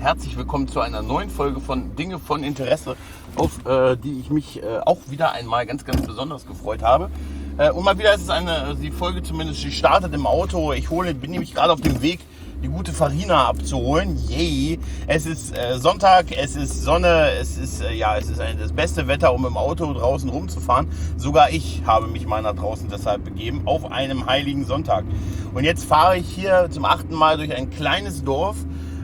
herzlich willkommen zu einer neuen Folge von Dinge von Interesse, auf die ich mich auch wieder einmal ganz, ganz besonders gefreut habe. Und mal wieder ist es die Folge zumindest, die startet im Auto. Bin nämlich gerade auf dem Weg, die gute Farina abzuholen. Yay! Es ist Sonntag, es ist Sonne, es ist das beste Wetter, um im Auto draußen rumzufahren. Sogar ich habe mich mal nach draußen deshalb begeben, auf einem heiligen Sonntag. Und jetzt fahre ich hier zum 8. Mal durch ein kleines Dorf,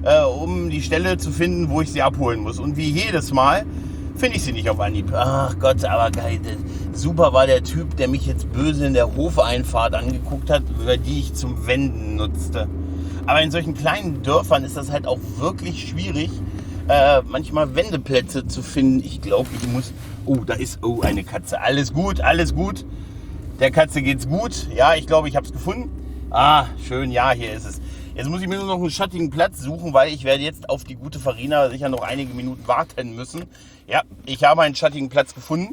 um die Stelle zu finden, wo ich sie abholen muss. Und wie jedes Mal finde ich sie nicht auf Anhieb. Ach Gott, aber geil. Super war der Typ, der mich jetzt böse in der Hofeinfahrt angeguckt hat, über die ich zum Wenden nutzte. Aber in solchen kleinen Dörfern ist das halt auch wirklich schwierig, manchmal Wendeplätze zu finden. Ich glaube, ich muss... Oh, da ist eine Katze. Alles gut, alles gut. Der Katze geht's gut. Ja, ich glaube, ich habe es gefunden. Ah, schön, ja, hier ist es. Jetzt muss ich mir nur noch einen schattigen Platz suchen, weil ich werde jetzt auf die gute Farina sicher noch einige Minuten warten müssen. Ja, ich habe einen schattigen Platz gefunden.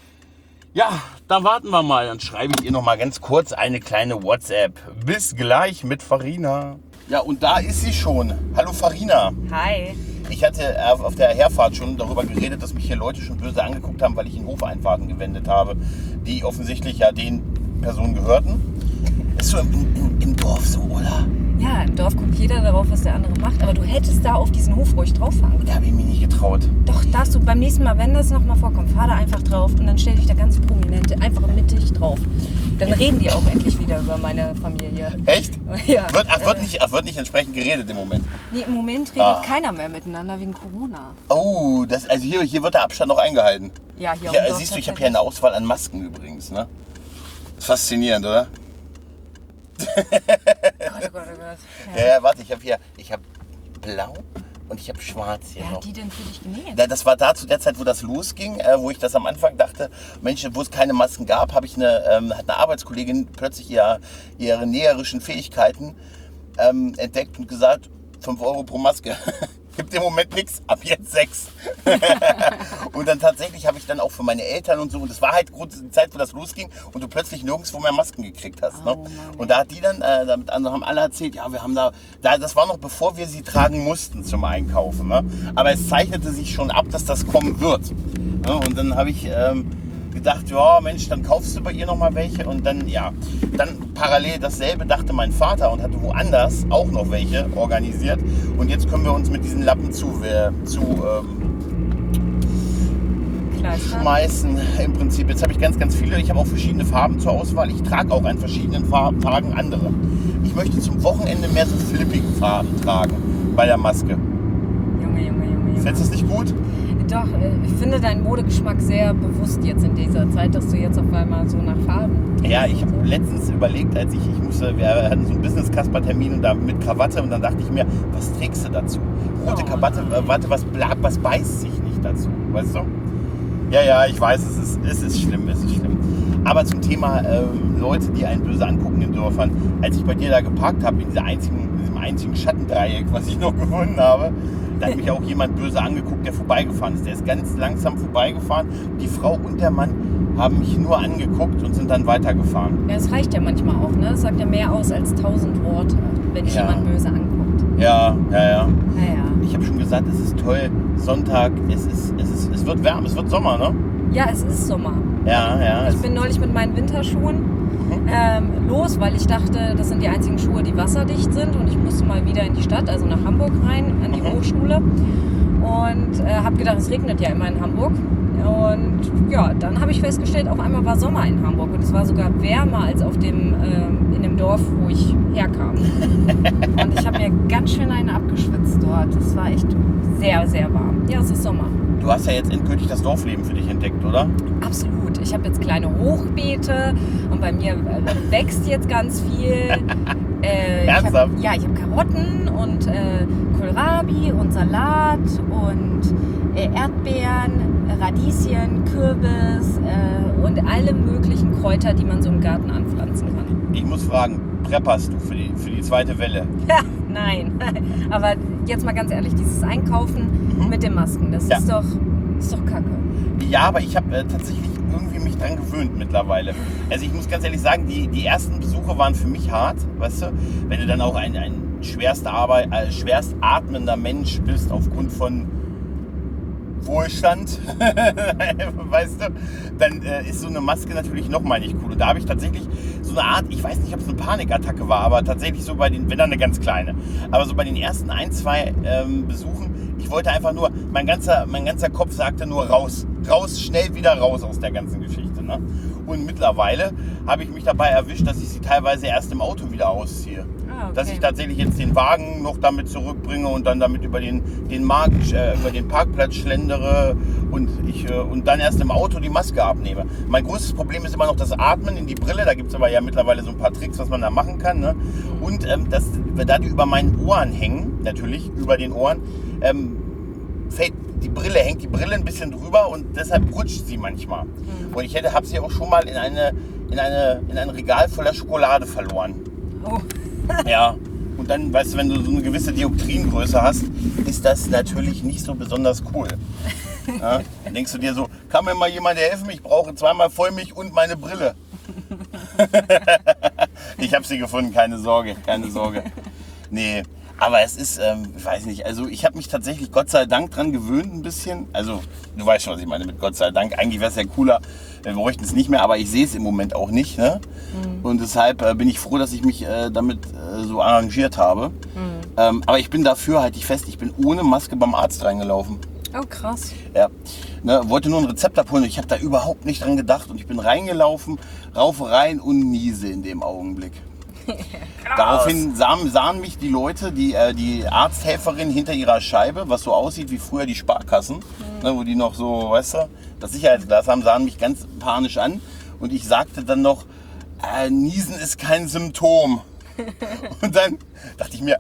Ja, da warten wir mal. Dann schreibe ich ihr noch mal ganz kurz eine kleine WhatsApp. Bis gleich mit Farina. Ja, und da ist sie schon. Hallo Farina. Hi. Ich hatte auf der Herfahrt schon darüber geredet, dass mich hier Leute schon böse angeguckt haben, weil ich in Hofeinfahrten gewendet habe, die offensichtlich ja den Personen gehörten. Ist so im Dorf so, oder? Ja, im Dorf guckt jeder darauf, was der andere macht. Aber du hättest da auf diesen Hof ruhig drauf fahren können. Da habe ich mich nicht getraut. Doch, darfst du beim nächsten Mal, wenn das nochmal vorkommt, fahr da einfach drauf und dann stell dich da ganz prominent einfach mittig drauf. Dann reden die auch endlich wieder über meine Familie. Echt? Ja. Wird nicht entsprechend geredet im Moment. Nee, im Moment redet keiner mehr miteinander wegen Corona. Oh, hier wird der Abstand noch eingehalten. Ja, hier Ja, siehst du, ich habe hier eine Auswahl an Masken übrigens, ne? Faszinierend, oder? Gott, oh Gott, oh Gott. Ja, warte, ich habe blau und ich habe schwarz hier Wer noch. hat die denn für dich genäht? Ja, das war da zu der Zeit, wo das losging, wo ich das am Anfang dachte, Mensch, wo es keine Masken gab, hat eine Arbeitskollegin plötzlich ihre näherischen Fähigkeiten entdeckt und gesagt, 5 Euro pro Maske. Gibt im Moment nichts, ab jetzt 6. Und dann tatsächlich habe ich dann auch für meine Eltern und so, und das war halt die Zeit, wo das losging und du plötzlich nirgendwo mehr Masken gekriegt hast. Ne? Und da hat die dann, damit haben alle erzählt, ja, wir haben das war noch bevor wir sie tragen mussten zum Einkaufen. Ne? Aber es zeichnete sich schon ab, dass das kommen wird. Ne? Und dann habe ich gedacht, ja Mensch, dann kaufst du bei ihr nochmal welche. Und dann parallel dasselbe dachte mein Vater und hatte woanders auch noch welche organisiert. Und jetzt können wir uns mit diesen Lappen schmeißen im Prinzip. Jetzt habe ich ganz, ganz viele. Ich habe auch verschiedene Farben zur Auswahl. Ich trage auch an verschiedenen Tagen andere. Ich möchte zum Wochenende mehr so flippige Farben tragen bei der Maske. Junge. Findest du das nicht gut? Doch, ich finde deinen Modegeschmack sehr bewusst jetzt in dieser Zeit, dass du jetzt auf einmal so nach Farben... Ja, ich habe letztens überlegt, als wir hatten so einen Business-Kasper-Termin und da mit Krawatte und dann dachte ich mir, was trägst du dazu? Rote Krawatte, was beißt sich nicht dazu, weißt du? Ja, ich weiß, es ist schlimm. Aber zum Thema Leute, die einen böse angucken in Dörfern, als ich bei dir da geparkt habe, in diesem einzigen Schattendreieck, was ich noch gefunden habe, da hat mich auch jemand böse angeguckt, der vorbeigefahren ist. Der ist ganz langsam vorbeigefahren. Die Frau und der Mann haben mich nur angeguckt und sind dann weitergefahren. Ja, das reicht ja manchmal auch, ne? Das sagt ja mehr aus als 1000 Worte, wenn dich jemand böse anguckt. Ja. Naja. Ich habe schon gesagt, es ist toll. Sonntag, es wird warm, es wird Sommer, ne? Ja, es ist Sommer. Ja. Ich bin neulich mit meinen Winterschuhen los, weil ich dachte, das sind die einzigen Schuhe, die wasserdicht sind und ich musste mal wieder in die Stadt, also nach Hamburg rein, an die Hochschule und habe gedacht, es regnet ja immer in Hamburg und ja, dann habe ich festgestellt, auf einmal war Sommer in Hamburg und es war sogar wärmer als in dem Dorf, wo ich herkam und ich habe mir ganz schön einen abgeschwitzt dort, es war echt sehr, sehr warm. Ja, es ist Sommer. Du hast ja jetzt endgültig das Dorfleben für dich entdeckt, oder? Absolut. Ich habe jetzt kleine Hochbeete und bei mir wächst jetzt ganz viel. Ernsthaft? Ich habe Karotten und Kohlrabi und Salat und Erdbeeren, Radieschen, Kürbis und alle möglichen Kräuter, die man so im Garten anpflanzen kann. Ich muss fragen, prepperst du für die zweite Welle? Nein, aber jetzt mal ganz ehrlich, dieses Einkaufen mit den Masken, das ist doch Kacke. Ja, aber ich habe tatsächlich irgendwie mich dran gewöhnt mittlerweile. Also ich muss ganz ehrlich sagen, die ersten Besuche waren für mich hart, weißt du? Wenn du dann auch ein schwerst atmender Mensch bist aufgrund von Wohlstand, weißt du, dann ist so eine Maske natürlich nochmal nicht cool. Und da habe ich tatsächlich so eine Art, ich weiß nicht, ob es eine Panikattacke war, aber tatsächlich so bei den, wenn dann eine ganz kleine, aber so bei den ersten 1, 2 Besuchen, ich wollte einfach nur, mein ganzer Kopf sagte nur raus, schnell wieder raus aus der ganzen Geschichte. Ne? Und mittlerweile habe ich mich dabei erwischt, dass ich sie teilweise erst im Auto wieder ausziehe. Ah, okay. Dass ich tatsächlich jetzt den Wagen noch damit zurückbringe und dann damit über den Parkplatz schlendere und dann erst im Auto die Maske abnehme. Mein größtes Problem ist immer noch das Atmen in die Brille. Da gibt es aber ja mittlerweile so ein paar Tricks, was man da machen kann. Ne? Und da die über meinen Ohren hängen, natürlich über den Ohren, hängt die Brille ein bisschen drüber und deshalb rutscht sie manchmal. Und ich habe sie auch schon mal in ein Regal voller Schokolade verloren. Oh. Ja, und dann, weißt du, wenn du so eine gewisse Dioptriengröße hast, ist das natürlich nicht so besonders cool. Ja, dann denkst du dir so, kann mir mal jemand helfen? Ich brauche 2-mal Vollmilch und meine Brille. Ich habe sie gefunden, keine Sorge. Nee, aber es ist, ich weiß nicht, also ich habe mich tatsächlich Gott sei Dank dran gewöhnt ein bisschen. Also du weißt schon, was ich meine mit Gott sei Dank. Eigentlich wäre es ja cooler, wir bräuchten es nicht mehr, aber ich sehe es im Moment auch nicht. Ne? Und deshalb bin ich froh, dass ich mich damit so arrangiert habe. Aber ich bin dafür, halte ich fest, ich bin ohne Maske beim Arzt reingelaufen. Oh, krass. Ja, ne, wollte nur ein Rezept abholen und ich habe da überhaupt nicht dran gedacht. Und ich bin reingelaufen, rein und niese in dem Augenblick. Daraufhin sahen mich die Leute, die Arzthelferin hinter ihrer Scheibe, was so aussieht wie früher die Sparkassen, ne, wo die noch so, weißt du, das Sicherheitsglas haben, sahen mich ganz panisch an. Und ich sagte dann noch, Niesen ist kein Symptom. Und dann dachte ich mir,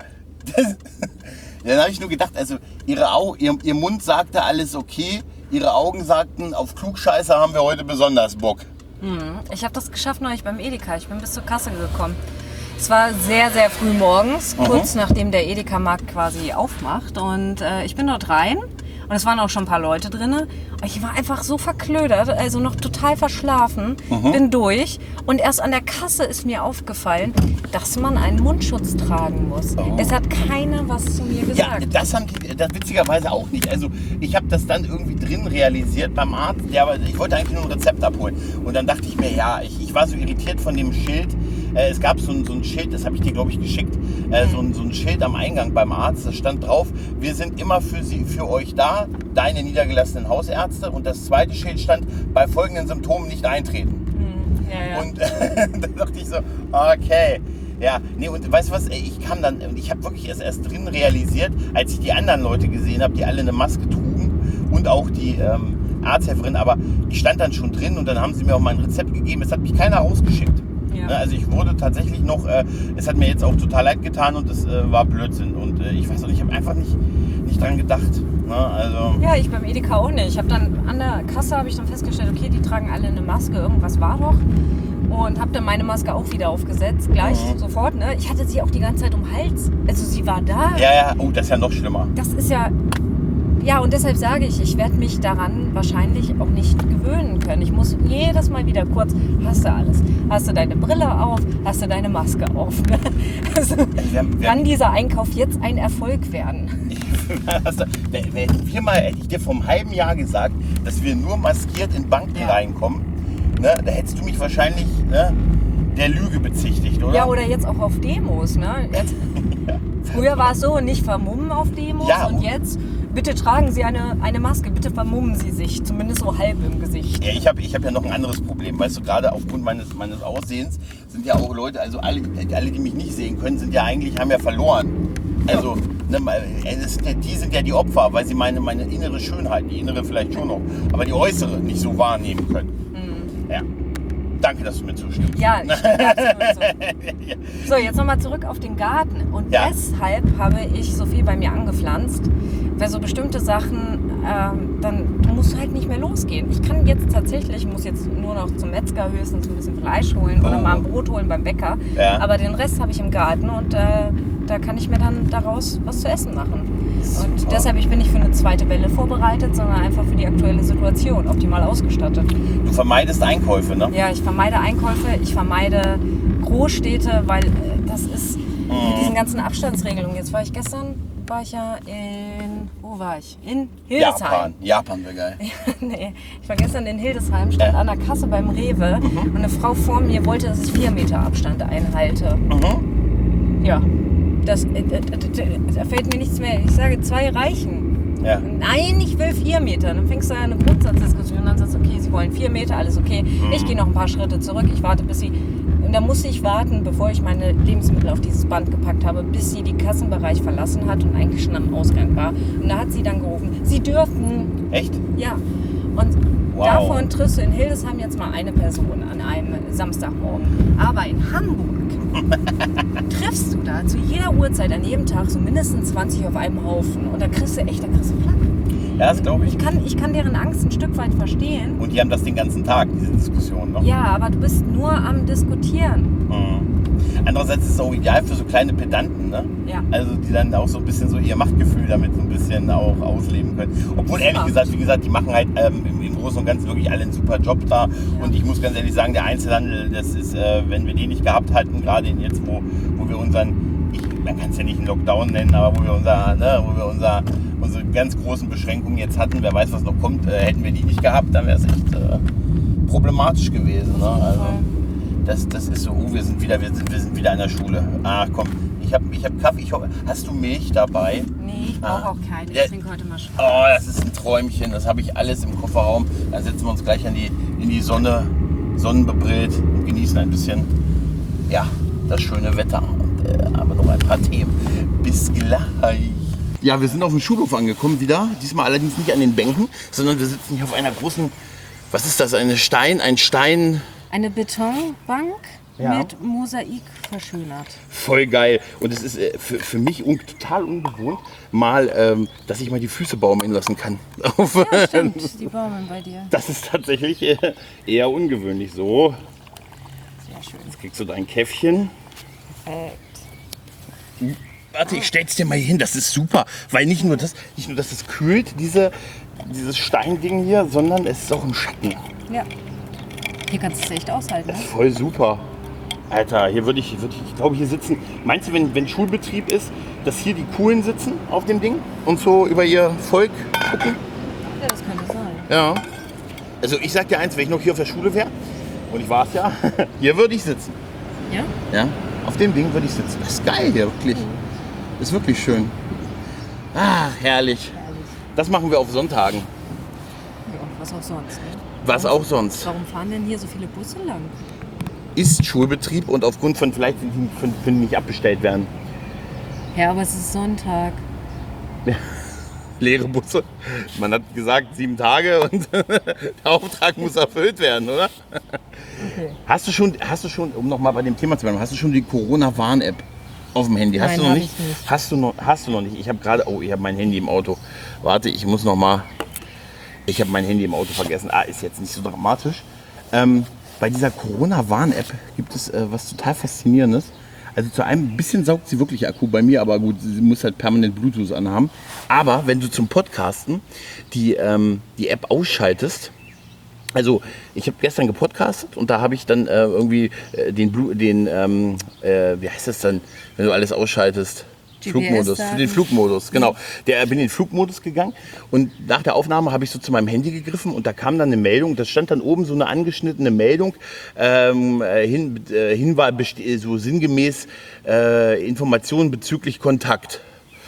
dann habe ich nur gedacht, also ihr Mund sagte alles okay, ihre Augen sagten, auf Klugscheißer haben wir heute besonders Bock. Ich habe das geschafft neulich beim Edeka. Ich bin bis zur Kasse gekommen. Es war sehr, sehr früh morgens, kurz nachdem der Edeka-Markt quasi aufmacht. Und ich bin dort rein und es waren auch schon ein paar Leute drin. Ich war einfach so verklödert, also noch total verschlafen, bin durch. Und erst an der Kasse ist mir aufgefallen, dass man einen Mundschutz tragen muss. Es hat keiner was zu mir gesagt. Ja, das haben die das witzigerweise auch nicht. Also ich habe das dann irgendwie drin realisiert beim Arzt. Aber ich wollte eigentlich nur ein Rezept abholen. Und dann dachte ich mir, ja, ich war so irritiert von dem Schild. Es gab so ein Schild, das habe ich dir, glaube ich, geschickt. So ein Schild am Eingang beim Arzt. Da stand drauf, wir sind immer für euch da, deine niedergelassenen Hausärzte. Und das zweite Schild stand, bei folgenden Symptomen nicht eintreten. Ja. Und dann dachte ich so, okay. Ja, nee, und weißt du was, ich kam dann, und ich habe wirklich erst drin realisiert, als ich die anderen Leute gesehen habe, die alle eine Maske trugen und auch die Arzthelferin, aber ich stand dann schon drin und dann haben sie mir auch mein Rezept gegeben, es hat mich keiner rausgeschickt. Ja. Also ich wurde tatsächlich noch, es hat mir jetzt auch total leid getan und es war Blödsinn und ich weiß nicht, ich habe einfach nicht dran gedacht. Ne? Also Ja, ich beim Edeka auch nicht. Ich habe dann an der Kasse festgestellt, okay, die tragen alle eine Maske, irgendwas war doch. Und habe dann meine Maske auch wieder aufgesetzt, gleich sofort. Ne? Ich hatte sie auch die ganze Zeit um den Hals. Also sie war da. Ja, oh, das ist ja noch schlimmer. Das ist ja... Ja, und deshalb sage ich werde mich daran wahrscheinlich auch nicht gewöhnen können. Ich muss jedes Mal wieder kurz, hast du alles? Hast du deine Brille auf? Hast du deine Maske auf? Also, kann dieser Einkauf jetzt ein Erfolg werden? Hätte ich dir vor einem halben Jahr gesagt, dass wir nur maskiert in Banken reinkommen, ne, da hättest du mich wahrscheinlich der Lüge bezichtigt, oder? Ja, oder jetzt auch auf Demos. Ne? Früher war es so, nicht vermummen auf Demos und jetzt... Bitte tragen Sie eine Maske, bitte vermummen Sie sich, zumindest so halb im Gesicht. Ja, ich hab ja noch ein anderes Problem, weißt du, gerade aufgrund meines Aussehens sind ja auch Leute, also alle, die mich nicht sehen können, haben ja verloren. Also, ne, die sind ja die Opfer, weil sie meine innere Schönheit, die innere vielleicht schon noch, aber die äußere nicht so wahrnehmen können. Ja. Danke, dass du mir zustimmst. Ja, ich stimme dazu. So, jetzt nochmal zurück auf den Garten. Und deshalb habe ich so viel bei mir angepflanzt, weil so bestimmte Sachen, dann musst du halt nicht mehr losgehen. Ich kann jetzt tatsächlich, muss jetzt nur noch zum Metzger höchstens ein bisschen Fleisch holen oder mal ein Brot holen beim Bäcker. Ja. Aber den Rest habe ich im Garten und da kann ich mir dann daraus was zu essen machen. Und deshalb bin ich für eine zweite Welle vorbereitet, sondern einfach für die aktuelle Situation optimal ausgestattet. Du vermeidest Einkäufe, ne? Ja, ich vermeide Einkäufe, ich vermeide Großstädte, weil das ist Mit diesen ganzen Abstandsregelungen. Jetzt war ich ja in, wo war ich? In Hildesheim. Japan wäre geil. Nee, ich war gestern in Hildesheim, stand an der Kasse beim Rewe und eine Frau vor mir wollte, dass ich 4 Meter Abstand einhalte. Ja, da fällt mir nichts mehr. Ich sage, 2 reichen. Ja. Nein, ich will 4 Meter. Dann fängst du eine Grundsatzdiskussion an und dann sagst du, okay, sie wollen 4 Meter, alles okay. Ich gehe noch ein paar Schritte zurück, ich warte, bis sie... Und da musste ich warten, bevor ich meine Lebensmittel auf dieses Band gepackt habe, bis sie den Kassenbereich verlassen hat und eigentlich schon am Ausgang war. Und da hat sie dann gerufen, sie dürfen. Echt? Ja. Und davon triffst du in Hildesheim jetzt mal eine Person an einem Samstagmorgen. Aber in Hamburg triffst du da zu jeder Uhrzeit, an jedem Tag so mindestens 20 auf einem Haufen. Und da kriegst du Plack. Ja, das glaube ich. Ich kann deren Angst ein Stück weit verstehen. Und die haben das den ganzen Tag, diese Diskussion noch. Ja, aber du bist nur am Diskutieren. Andererseits ist es auch ideal für so kleine Pedanten, ne? Ja. Also die dann auch so ein bisschen so ihr Machtgefühl damit so ein bisschen auch ausleben können. Obwohl ehrlich gesagt, wie gesagt, die machen halt im Großen und Ganzen wirklich alle einen super Job da. Ja. Und ich muss ganz ehrlich sagen, der Einzelhandel, das ist, wenn wir den nicht gehabt hätten, gerade jetzt, wo wir unseren, man kann es ja nicht einen Lockdown nennen, aber wo wir unsere ganz großen Beschränkungen jetzt hatten, wer weiß, was noch kommt, hätten wir die nicht gehabt, dann wäre es echt problematisch gewesen. Ne? Also, das ist so, wir sind wieder in der Schule. Ach komm, ich hab Kaffee. Hast du Milch dabei? Nee, ich brauche auch keine. Ich trinke heute mal Schwarz. Oh, das ist ein Träumchen. Das habe ich alles im Kofferraum. Dann setzen wir uns gleich in die Sonne, sonnenbebrillt und genießen ein bisschen, ja, das schöne Wetter. Und aber noch ein paar Themen. Bis gleich. Ja, wir sind auf dem Schulhof angekommen wieder. Diesmal allerdings nicht an den Bänken, sondern wir sitzen hier auf einer großen, was ist das, ein Stein? Eine Betonbank mit Mosaik verschönert. Voll geil. Und es ist für mich total ungewohnt, mal, dass ich mal die Füße baumeln lassen kann. Ja, stimmt, die baumeln bei dir. Das ist tatsächlich eher ungewöhnlich so. Sehr schön. Jetzt kriegst du dein Käffchen. Warte, ich stell's dir mal hier hin, das ist super. Weil nicht nur, dass es kühlt, dieses Steinding hier, sondern es ist auch im Schatten. Ja. Hier kannst du es echt aushalten. Das ist voll super. Alter, hier würde ich glaube, hier sitzen. Meinst du, wenn Schulbetrieb ist, dass hier die Coolen sitzen auf dem Ding und so über ihr Volk gucken? Ja, das könnte sein. Ja. Also ich sag dir eins, wenn ich noch hier auf der Schule wäre, und ich war es ja, hier würde ich sitzen. Ja? Ja, auf dem Ding würde ich sitzen. Das ist geil hier, wirklich. Ist wirklich schön. Ah, herrlich. Das machen wir auf Sonntagen. Ja, was auch sonst. Ne? Was auch sonst. Warum fahren denn hier so viele Busse lang? Ist Schulbetrieb und aufgrund von vielleicht können die nicht abbestellt werden. Ja, aber es ist Sonntag. Leere Busse. Man hat gesagt 7 Tage und der Auftrag muss erfüllt werden, oder? Okay. Hast du schon, um nochmal bei dem Thema zu bleiben, hast du schon die Corona-Warn-App auf dem Handy? Hast Nein, du noch hab nicht? ich nicht. Hast du noch nicht? Ich habe mein Handy im Auto. Warte, ich habe mein Handy im Auto vergessen. Ist jetzt nicht so dramatisch. Bei dieser Corona-Warn-App gibt es was total Faszinierendes. Also zu einem bisschen saugt sie wirklich Akku bei mir, aber gut, sie muss halt permanent Bluetooth anhaben. Aber wenn du zum Podcasten die App ausschaltest, also ich habe gestern gepodcastet und da habe ich dann irgendwie wie heißt das dann, wenn du alles ausschaltest? Flugmodus, für den Flugmodus, genau. Bin in den Flugmodus gegangen und nach der Aufnahme habe ich so zu meinem Handy gegriffen und da kam dann eine Meldung, da stand dann oben so eine angeschnittene Meldung, Hinweis, so sinngemäß Informationen bezüglich Kontakt.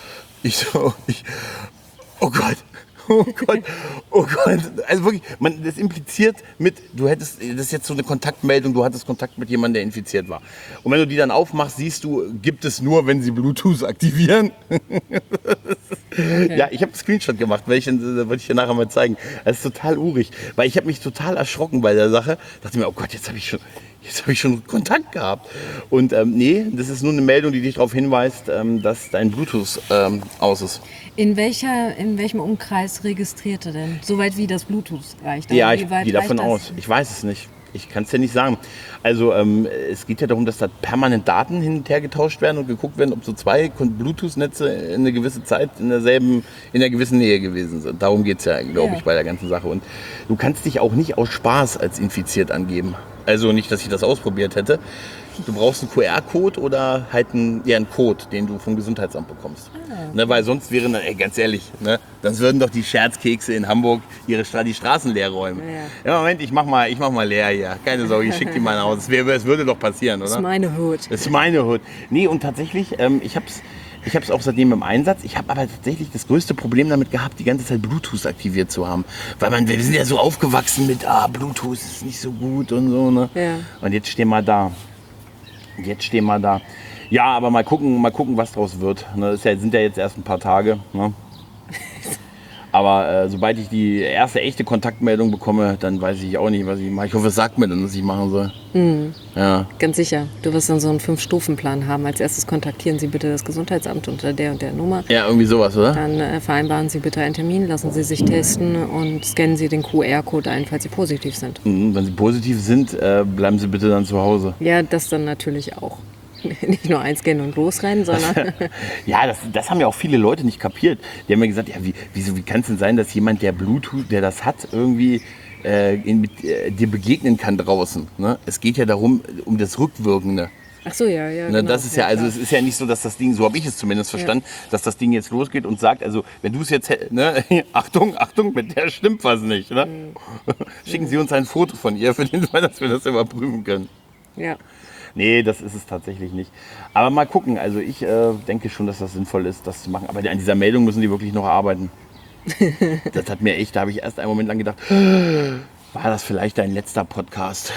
Oh Gott. Oh Gott, oh Gott. Also wirklich, das impliziert das ist jetzt so eine Kontaktmeldung, du hattest Kontakt mit jemandem, der infiziert war. Und wenn du die dann aufmachst, siehst du, gibt es nur, wenn sie Bluetooth aktivieren. Okay. Ja, ich habe einen Screenshot gemacht, wollte ich dir nachher mal zeigen. Das ist total urig, weil ich habe mich total erschrocken bei der Sache. Dachte mir, oh Gott, jetzt habe ich schon Kontakt gehabt. Und nee, das ist nur eine Meldung, die dich darauf hinweist, dass dein Bluetooth aus ist. In welchem Umkreis registriert er denn? Soweit wie das Bluetooth reicht. Ja, ich gehe davon aus. Ich weiß es nicht. Ich kann es dir nicht sagen. Also es geht ja darum, dass da permanent Daten hin und her getauscht werden und geguckt werden, ob so 2 Bluetooth-Netze in einer gewissen Zeit in einer gewissen Nähe gewesen sind. Darum geht es ja, glaube ich, bei der ganzen Sache. Und du kannst dich auch nicht aus Spaß als infiziert angeben. Also nicht, dass ich das ausprobiert hätte. Du brauchst einen QR-Code oder halt einen Code, den du vom Gesundheitsamt bekommst. Ne, weil sonst wären, ganz ehrlich, ne, dann würden doch die Scherzkekse in Hamburg die Straßen leer räumen. Ja, Moment, ich mach mal leer hier. Keine Sorge, ich schicke die mal nach Hause. Es würde doch passieren, oder? Das ist meine Hut. Das ist meine Hut. Nee, und tatsächlich, ich hab's auch seitdem im Einsatz. Ich habe aber tatsächlich das größte Problem damit gehabt, die ganze Zeit Bluetooth aktiviert zu haben. Weil wir sind ja so aufgewachsen mit, Bluetooth ist nicht so gut und so. Ne? Ja. Und jetzt stehen wir da. Ja, aber mal gucken, was draus wird. Ne, sind ja jetzt erst ein paar Tage. Ne? Aber sobald ich die erste echte Kontaktmeldung bekomme, dann weiß ich auch nicht, was ich mache. Ich hoffe, es sagt mir dann, was ich machen soll. Ja. Ganz sicher. Du wirst dann so einen 5-Stufen-Plan haben. Als erstes kontaktieren Sie bitte das Gesundheitsamt unter der und der Nummer. Ja, irgendwie sowas, oder? Dann vereinbaren Sie bitte einen Termin, lassen Sie sich testen und scannen Sie den QR-Code ein, falls Sie positiv sind. Wenn Sie positiv sind, bleiben Sie bitte dann zu Hause. Ja, das dann natürlich auch. Nicht nur einscannen und losrennen, sondern... Ja, das haben ja auch viele Leute nicht kapiert. Die haben mir gesagt, ja, wie kann es denn sein, dass jemand, der Bluetooth, der das hat, irgendwie dir begegnen kann draußen. Ne? Es geht ja darum, um das Rückwirkende. Ach so, ja. Ne, Genau. das ist ja, also es ist ja nicht so, dass das Ding, so habe ich es zumindest verstanden, dass das Ding jetzt losgeht und sagt, also wenn du es jetzt, ne, Achtung, mit der stimmt was nicht. Ne? Schicken Sie uns ein Foto von ihr, für den Fall, dass wir das überprüfen können. Ja. Nee, das ist es tatsächlich nicht. Aber mal gucken, also ich denke schon, dass das sinnvoll ist, das zu machen. Aber an dieser Meldung müssen die wirklich noch arbeiten. Das hat mir echt, da habe ich erst einen Moment lang gedacht, war das vielleicht dein letzter Podcast,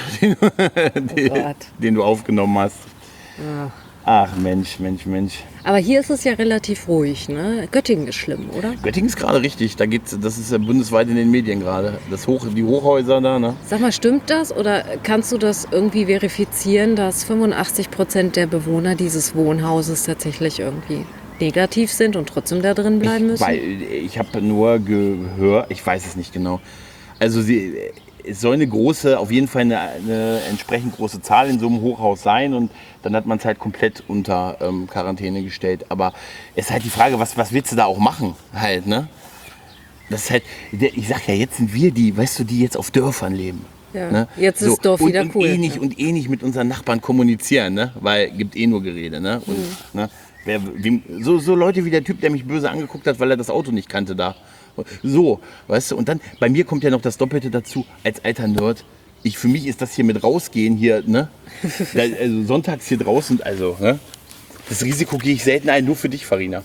den du aufgenommen hast? Ja. Ach Mensch. Aber hier ist es ja relativ ruhig, ne? Göttingen ist schlimm, oder? Göttingen ist gerade richtig, das ist ja bundesweit in den Medien gerade. Die Hochhäuser da, ne? Sag mal, stimmt das oder kannst du das irgendwie verifizieren, dass 85% der Bewohner dieses Wohnhauses tatsächlich irgendwie negativ sind und trotzdem da drin bleiben müssen? Ich habe nur gehört, ich weiß es nicht genau. Also es soll auf jeden Fall eine entsprechend große Zahl in so einem Hochhaus sein und dann hat man es halt komplett unter Quarantäne gestellt. Aber es ist halt die Frage, was willst du da auch machen halt, ne? Das ist halt, ich sag ja, jetzt sind wir die jetzt auf Dörfern leben. Ja, ne? jetzt ist Dorf wieder cool. Und nicht mit unseren Nachbarn kommunizieren, ne? Weil gibt nur Gerede, ne? Und, ne? So Leute wie der Typ, der mich böse angeguckt hat, weil er das Auto nicht kannte da. So, weißt du, und dann, bei mir kommt ja noch das Doppelte dazu, als alter Nerd. Für mich ist das hier mit rausgehen hier, ne? Also sonntags hier draußen, also, ne? Das Risiko gehe ich selten ein, nur für dich, Farina.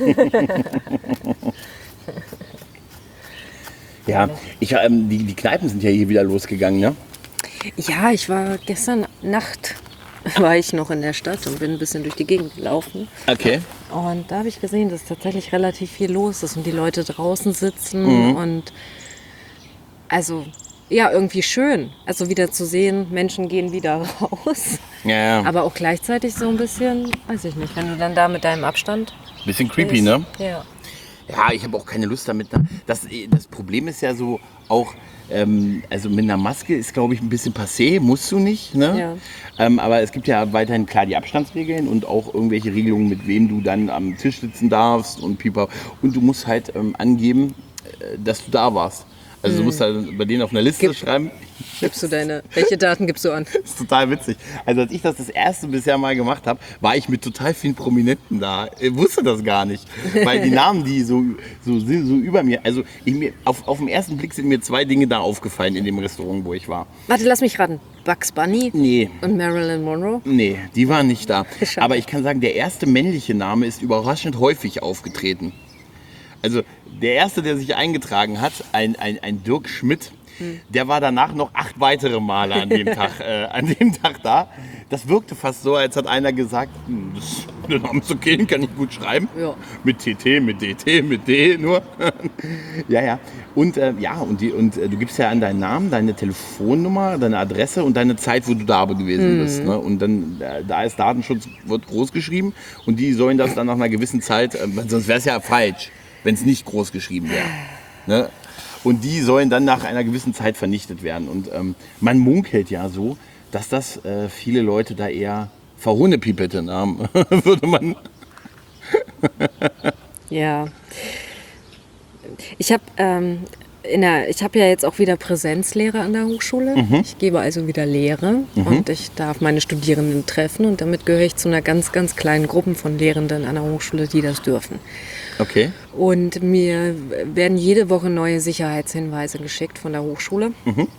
Ja, die Kneipen sind ja hier wieder losgegangen, ne? Ja, ich war gestern Nacht war ich noch in der Stadt und bin ein bisschen durch die Gegend gelaufen. Okay. Und da habe ich gesehen, dass tatsächlich relativ viel los ist und die Leute draußen sitzen und also ja, irgendwie schön. Also wieder zu sehen, Menschen gehen wieder raus. Ja. Aber auch gleichzeitig so ein bisschen, weiß ich nicht, wenn du dann da mit deinem Abstand... Bisschen creepy, ne? Ja. Ja, ich habe auch keine Lust damit. Das Problem ist ja so auch, also mit einer Maske ist, glaube ich, ein bisschen passé, musst du nicht. Ne? Ja. Aber es gibt ja weiterhin klar die Abstandsregeln und auch irgendwelche Regelungen, mit wem du dann am Tisch sitzen darfst und pipa. Und du musst halt angeben, dass du da warst. Also du musst halt bei denen auf einer Liste schreiben. Welche Daten gibst du an? Das ist total witzig. Also als ich das erste bisher mal gemacht habe, war ich mit total vielen Prominenten da. Ich wusste das gar nicht. Weil die Namen, die so über mir, also auf den ersten Blick sind mir zwei Dinge da aufgefallen in dem Restaurant, wo ich war. Warte, lass mich raten. Bugs Bunny? Nee. Und Marilyn Monroe? Nee, die waren nicht da. Schade. Aber ich kann sagen, der erste männliche Name ist überraschend häufig aufgetreten. Also der erste, der sich eingetragen hat, ein Dirk Schmidt, der war danach noch 8 weitere Male an dem Tag da. Das wirkte fast so, als hat einer gesagt, der Name ist okay, den kann ich gut schreiben. Ja. Mit TT, mit DT, mit D nur. Ja. Und du gibst ja an deinen Namen, deine Telefonnummer, deine Adresse und deine Zeit, wo du da gewesen bist. Ne? Und dann, da ist Datenschutz, wird groß geschrieben und die sollen das dann nach einer gewissen Zeit, sonst wäre es ja falsch, wenn es nicht groß geschrieben wäre. Ne? Und die sollen dann nach einer gewissen Zeit vernichtet werden. Und man munkelt ja so, dass das viele Leute da eher verhohnepiepelten haben, würde man. Ja. Ich habe ich habe ja jetzt auch wieder Präsenzlehre an der Hochschule. Ich gebe also wieder Lehre und ich darf meine Studierenden treffen und damit gehöre ich zu einer ganz, ganz kleinen Gruppe von Lehrenden an der Hochschule, die das dürfen. Okay. Und mir werden jede Woche neue Sicherheitshinweise geschickt von der Hochschule.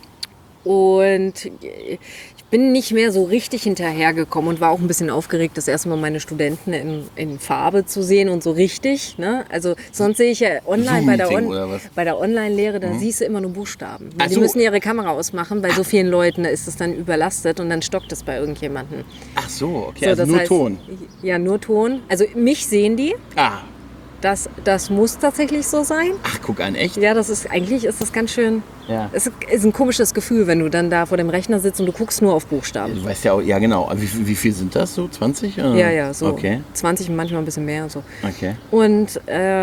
Und ich bin nicht mehr so richtig hinterhergekommen und war auch ein bisschen aufgeregt, das erste Mal meine Studenten in Farbe zu sehen und so richtig. Ne? Also sonst sehe ich ja online bei der Online-Lehre, da siehst du immer nur Buchstaben. Weil die müssen ihre Kamera ausmachen, bei so vielen Leuten ist es dann überlastet und dann stockt es bei irgendjemandem. Ach so, okay, So, also das nur heißt, Ton. Ja, nur Ton. Also mich sehen die. Ah, Das muss tatsächlich so sein. ach, guck an, echt? Ja, eigentlich ist das ganz schön. Ja. Es ist ein komisches Gefühl, wenn du dann da vor dem Rechner sitzt und du guckst nur auf Buchstaben. Du weißt ja auch, ja genau. Wie viel sind das so? 20? Oder? Ja, so Okay. 20, manchmal ein bisschen mehr. So. Okay. Und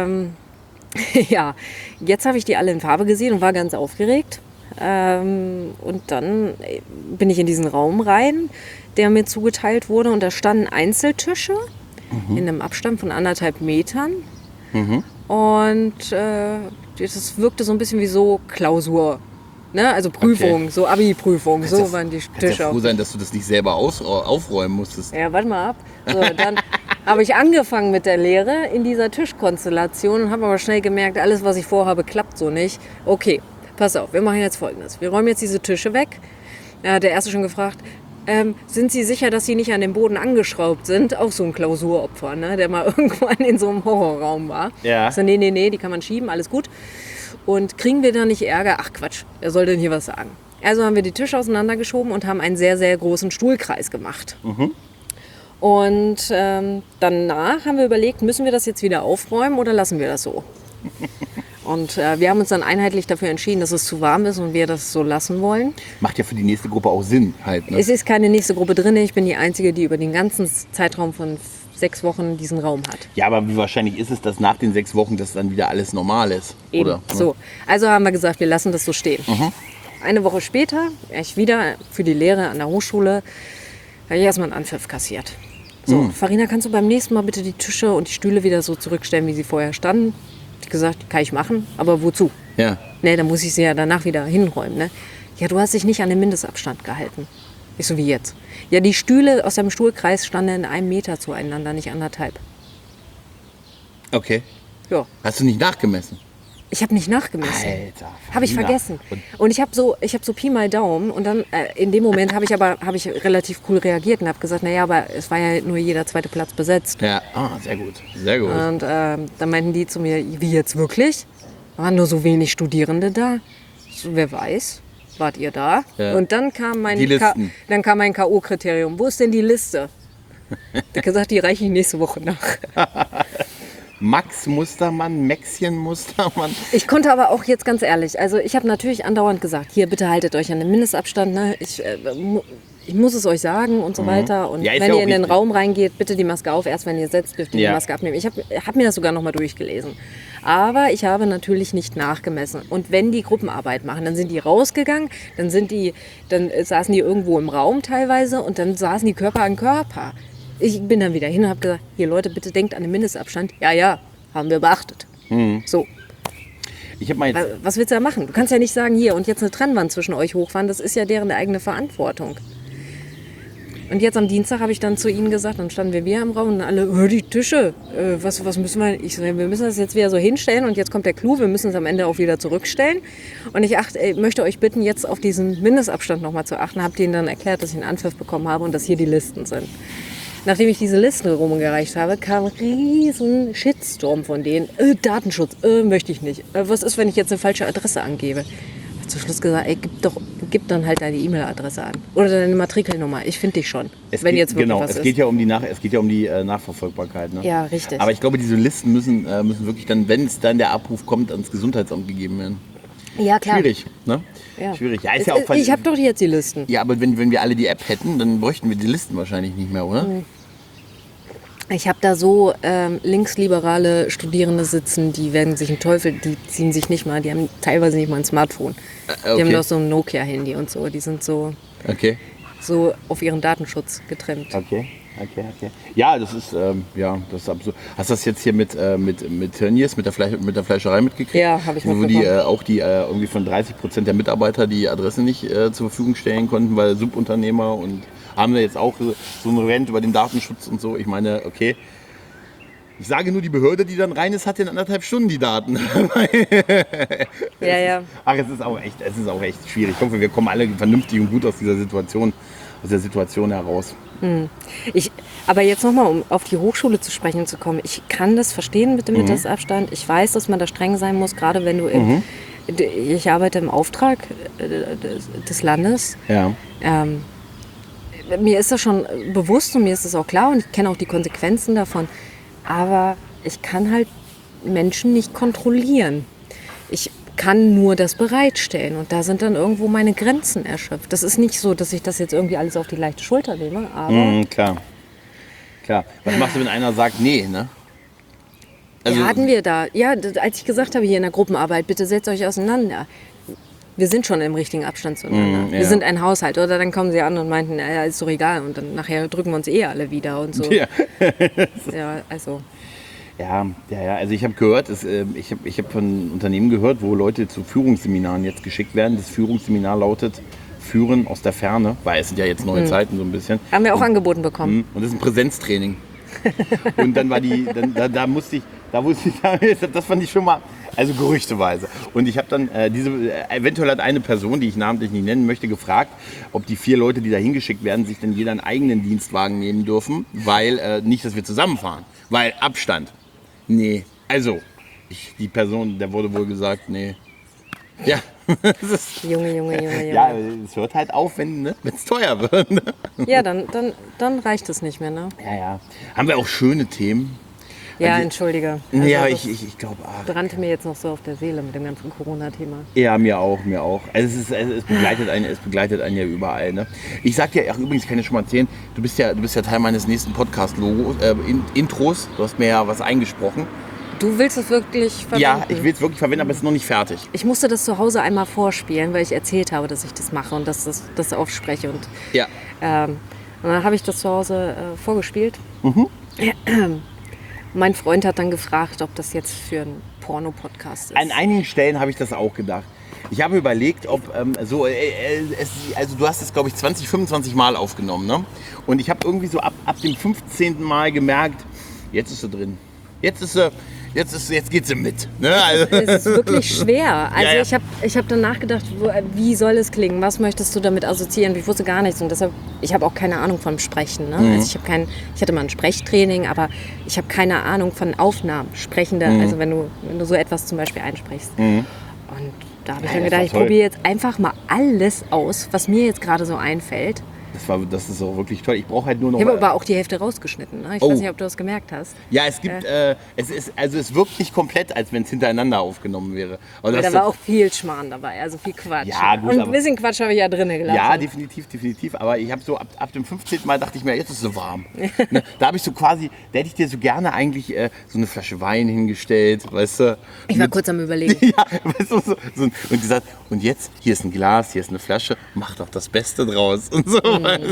ja, jetzt habe ich die alle in Farbe gesehen und war ganz aufgeregt. Und dann bin ich in diesen Raum rein, der mir zugeteilt wurde. Und da standen Einzeltische in einem Abstand von 1,5 Metern. Und das wirkte so ein bisschen wie so Klausur. Ne? Also Prüfung, Okay. so Abi-Prüfung, so waren die Kannst ja Tische. froh sein, dass du das nicht selber aufräumen musstest. Ja, warte mal ab. So, dann habe ich angefangen mit der Lehre in dieser Tischkonstellation und habe aber schnell gemerkt, alles, was ich vorhabe, klappt so nicht. Okay, pass auf, wir machen jetzt Folgendes. Wir räumen jetzt diese Tische weg. Ja, der Erste schon gefragt, sind Sie sicher, dass Sie nicht an den Boden angeschraubt sind? Auch so ein Klausuropfer, ne? Der mal irgendwann in so einem Horrorraum war. Ja. Ich so, nee, die kann man schieben, alles gut. Und kriegen wir da nicht Ärger? Ach Quatsch, wer soll denn hier was sagen? Also haben wir die Tische auseinandergeschoben und haben einen sehr, sehr großen Stuhlkreis gemacht. Und danach haben wir überlegt, müssen wir das jetzt wieder aufräumen oder lassen wir das so? Und wir haben uns dann einheitlich dafür entschieden, dass es zu warm ist und wir das so lassen wollen. Macht ja für die nächste Gruppe auch Sinn halt. Ne? Es ist keine nächste Gruppe drin. Ich bin die Einzige, die über den ganzen Zeitraum von 6 Wochen diesen Raum hat. Ja, aber wie wahrscheinlich ist es, dass nach den 6 Wochen das dann wieder alles normal ist? Eben. Oder? So. Also haben wir gesagt, wir lassen das so stehen. Eine Woche später, ich wieder für die Lehre an der Hochschule, habe ich erstmal einen Anpfiff kassiert. So, Farina, kannst du beim nächsten Mal bitte die Tische und die Stühle wieder so zurückstellen, wie sie vorher standen? Ich gesagt, kann ich machen, aber wozu? Ja. Ne, dann muss ich sie ja danach wieder hinräumen. Ne? Ja, du hast dich nicht an den Mindestabstand gehalten. Ich so, wie jetzt? Ja, die Stühle aus deinem Stuhlkreis standen in 1 Meter zueinander, nicht 1,5. Okay. Ja, Hast du nicht nachgemessen? ich habe nicht nachgemessen. Alter. Habe ich Farina. vergessen. Und Und ich habe so Pi mal Daumen und dann in dem Moment habe ich relativ cool reagiert und habe gesagt, naja, aber es war ja nur jeder zweite Platz besetzt. ja, sehr gut. Sehr gut. Und dann meinten die zu mir, wie jetzt wirklich? Waren nur so wenig Studierende da? So, wer weiß, wart ihr da? Ja. Und dann kam Die Listen. mein K.O.-Kriterium. Wo ist denn die Liste? Ich habe gesagt, die reiche ich nächste Woche nach. Max Mustermann, Maxchen Mustermann. Ich konnte aber auch jetzt ganz ehrlich, also ich habe natürlich andauernd gesagt, hier bitte haltet euch an den Mindestabstand, ne? Ich muss es euch sagen und so weiter. Und Ja, ist wenn ja ihr auch in den richtig. Raum reingeht, bitte die Maske auf. Erst wenn ihr setzt, dürft ihr Ja. die Maske abnehmen. Ich hab mir das sogar nochmal durchgelesen. Aber ich habe natürlich nicht nachgemessen. Und wenn die Gruppenarbeit machen, dann sind die rausgegangen, dann saßen die irgendwo im Raum teilweise und dann saßen die Körper an Körper. Ich bin dann wieder hin und habe gesagt, hier Leute, bitte denkt an den Mindestabstand. Ja, haben wir beachtet. So, Ich habe mal jetzt, was willst du da machen? Du kannst ja nicht sagen, hier und jetzt eine Trennwand zwischen euch hochfahren. Das ist ja deren eigene Verantwortung. Und jetzt am Dienstag habe ich dann zu ihnen gesagt, dann standen wir wieder im Raum und alle, die Tische, was müssen wir? Ich so, wir müssen das jetzt wieder so hinstellen und jetzt kommt der Clou, wir müssen es am Ende auch wieder zurückstellen. Und ich möchte euch bitten, jetzt auf diesen Mindestabstand nochmal zu achten. Habe denen dann erklärt, dass ich einen Anpfiff bekommen habe und dass hier die Listen sind. Nachdem ich diese Listen rumgereicht habe, kam ein riesen Shitstorm von denen. Datenschutz, möchte ich nicht. Was ist, wenn ich jetzt eine falsche Adresse angebe? Ich habe zum Schluss gesagt, ey, gib dann halt deine E-Mail-Adresse an. Oder deine Matrikelnummer. Ich finde dich schon. Wenn jetzt wirklich was es ist. geht ja um die Nachverfolgbarkeit. Ne? Ja, richtig. Aber ich glaube, diese Listen müssen wirklich dann, wenn es dann der Abruf kommt, ans Gesundheitsamt gegeben werden. Ja, klar. Schwierig, ne? Ja. Schwierig. Ja, ist ja auch Ich habe doch jetzt die Listen. ja, aber wenn wir alle die App hätten, dann bräuchten wir die Listen wahrscheinlich nicht mehr, oder? Ich habe da so linksliberale Studierende sitzen, die werden sich einen Teufel, die ziehen sich nicht mal, die haben teilweise nicht mal ein Smartphone. Die haben doch so ein Nokia-Handy und so, die sind so Okay. auf ihren Datenschutz getrimmt. Okay. Okay. Ja, das ist absurd. Hast du das jetzt hier mit Tönnies, mit der Fleischerei mitgekriegt? Ja, habe ich Wo mitbekommen. die irgendwie von 30% der Mitarbeiter die Adresse nicht zur Verfügung stellen konnten, weil Subunternehmer, und haben wir jetzt auch so ein Rent über den Datenschutz und so. Ich meine, okay. Ich sage nur, die Behörde, die dann rein ist, hat in 1,5 Stunden die Daten. Ja. Ach, es ist auch echt schwierig. Ich hoffe, wir kommen alle vernünftig und gut aus der Situation heraus. Aber jetzt nochmal, um auf die Hochschule zu sprechen zu kommen. Ich kann das verstehen mit dem Mittagsabstand. Ich weiß, dass man da streng sein muss, gerade wenn du ich arbeite im Auftrag des Landes. Ja. Mir ist das schon bewusst und mir ist das auch klar und ich kenne auch die Konsequenzen davon. Aber ich kann halt Menschen nicht kontrollieren. Ich kann nur das bereitstellen und da sind dann irgendwo meine Grenzen erschöpft. Das ist nicht so, dass ich das jetzt irgendwie alles auf die leichte Schulter nehme, aber... Klar. Was machst du, wenn einer sagt, nee, ne? Also, ja, hatten wir da. Ja, als ich gesagt habe, hier in der Gruppenarbeit, bitte setzt euch auseinander. Wir sind schon im richtigen Abstand zueinander. Ja. Wir sind ein Haushalt. Oder dann kommen sie an und meinten, ja, ist doch egal. Und dann nachher drücken wir uns alle wieder und so. Ja. Ja, also... Ja, also ich habe gehört, ich habe von Unternehmen gehört, wo Leute zu Führungsseminaren jetzt geschickt werden. Das Führungsseminar lautet Führen aus der Ferne, weil es sind ja jetzt neue Zeiten so ein bisschen. Haben wir auch angeboten bekommen. Und das ist ein Präsenztraining. Und dann war das fand ich schon mal, also gerüchteweise. Und ich habe dann eventuell hat eine Person, die ich namentlich nicht nennen möchte, gefragt, ob die 4 Leute, die da hingeschickt werden, sich dann jeder einen eigenen Dienstwagen nehmen dürfen, weil nicht, dass wir zusammenfahren, weil Abstand. Nee, also die Person, der wurde wohl gesagt, nee. Ja. Junge. Ja, es hört halt auf, wenn es teuer wird. Ne? Ja, dann reicht es nicht mehr, ne? Ja. Haben wir auch schöne Themen? Ja, entschuldige. Also ja, das ich glaube, brannte mir jetzt noch so auf der Seele mit dem ganzen Corona-Thema. Ja, mir auch. Also es begleitet einen ja überall. Ne? Ich sag dir, übrigens kann ich schon mal erzählen, du bist ja Teil meines nächsten Podcast-Logos, Intros. Du hast mir ja was eingesprochen. Du willst es wirklich verwenden? Ja, ich will es wirklich verwenden, aber es ist noch nicht fertig. Ich musste das zu Hause einmal vorspielen, weil ich erzählt habe, dass ich das mache und dass das aufspreche. Und, ja. Und dann habe ich das zu Hause vorgespielt. Mein Freund hat dann gefragt, ob das jetzt für einen Porno-Podcast ist. An einigen Stellen habe ich das auch gedacht. Ich habe überlegt, ob also du hast es, glaube ich, 25 Mal aufgenommen, ne? Und ich habe irgendwie so ab dem 15. Mal gemerkt, jetzt ist sie drin. Jetzt geht sie mit. Ne? Also es ist wirklich schwer. Also ja. ich hab dann nachgedacht, wie soll es klingen? Was möchtest du damit assoziieren? Ich wusste gar nichts und deshalb, ich habe auch keine Ahnung vom Sprechen. Ne? Also ich hatte mal ein Sprechtraining, aber ich habe keine Ahnung von Aufnahmen, Sprechende. Also wenn du so etwas zum Beispiel einsprichst. Und da habe ich dann gedacht, ich probiere jetzt einfach mal alles aus, was mir jetzt gerade so einfällt. Das ist auch wirklich toll. Ich brauche halt nur noch... Ich habe aber auch die Hälfte rausgeschnitten. Ne? Ich weiß nicht, ob du das gemerkt hast. Ja, es gibt... es wirkt nicht komplett, als wenn es hintereinander aufgenommen wäre. Aber da war auch viel Schmarrn dabei, also viel Quatsch. Ja, gut, und ein bisschen Quatsch habe ich ja drinnen gelassen. Ja, definitiv. Aber ich habe so ab dem 15. Mal dachte ich mir, jetzt ist es so warm. Ne? Da habe ich so quasi... Da hätte ich dir so gerne eigentlich so eine Flasche Wein hingestellt, weißt du? Ich war kurz am Überlegen. Ja, weißt du, so, und gesagt, und jetzt, hier ist ein Glas, hier ist eine Flasche, mach doch das Beste draus und so.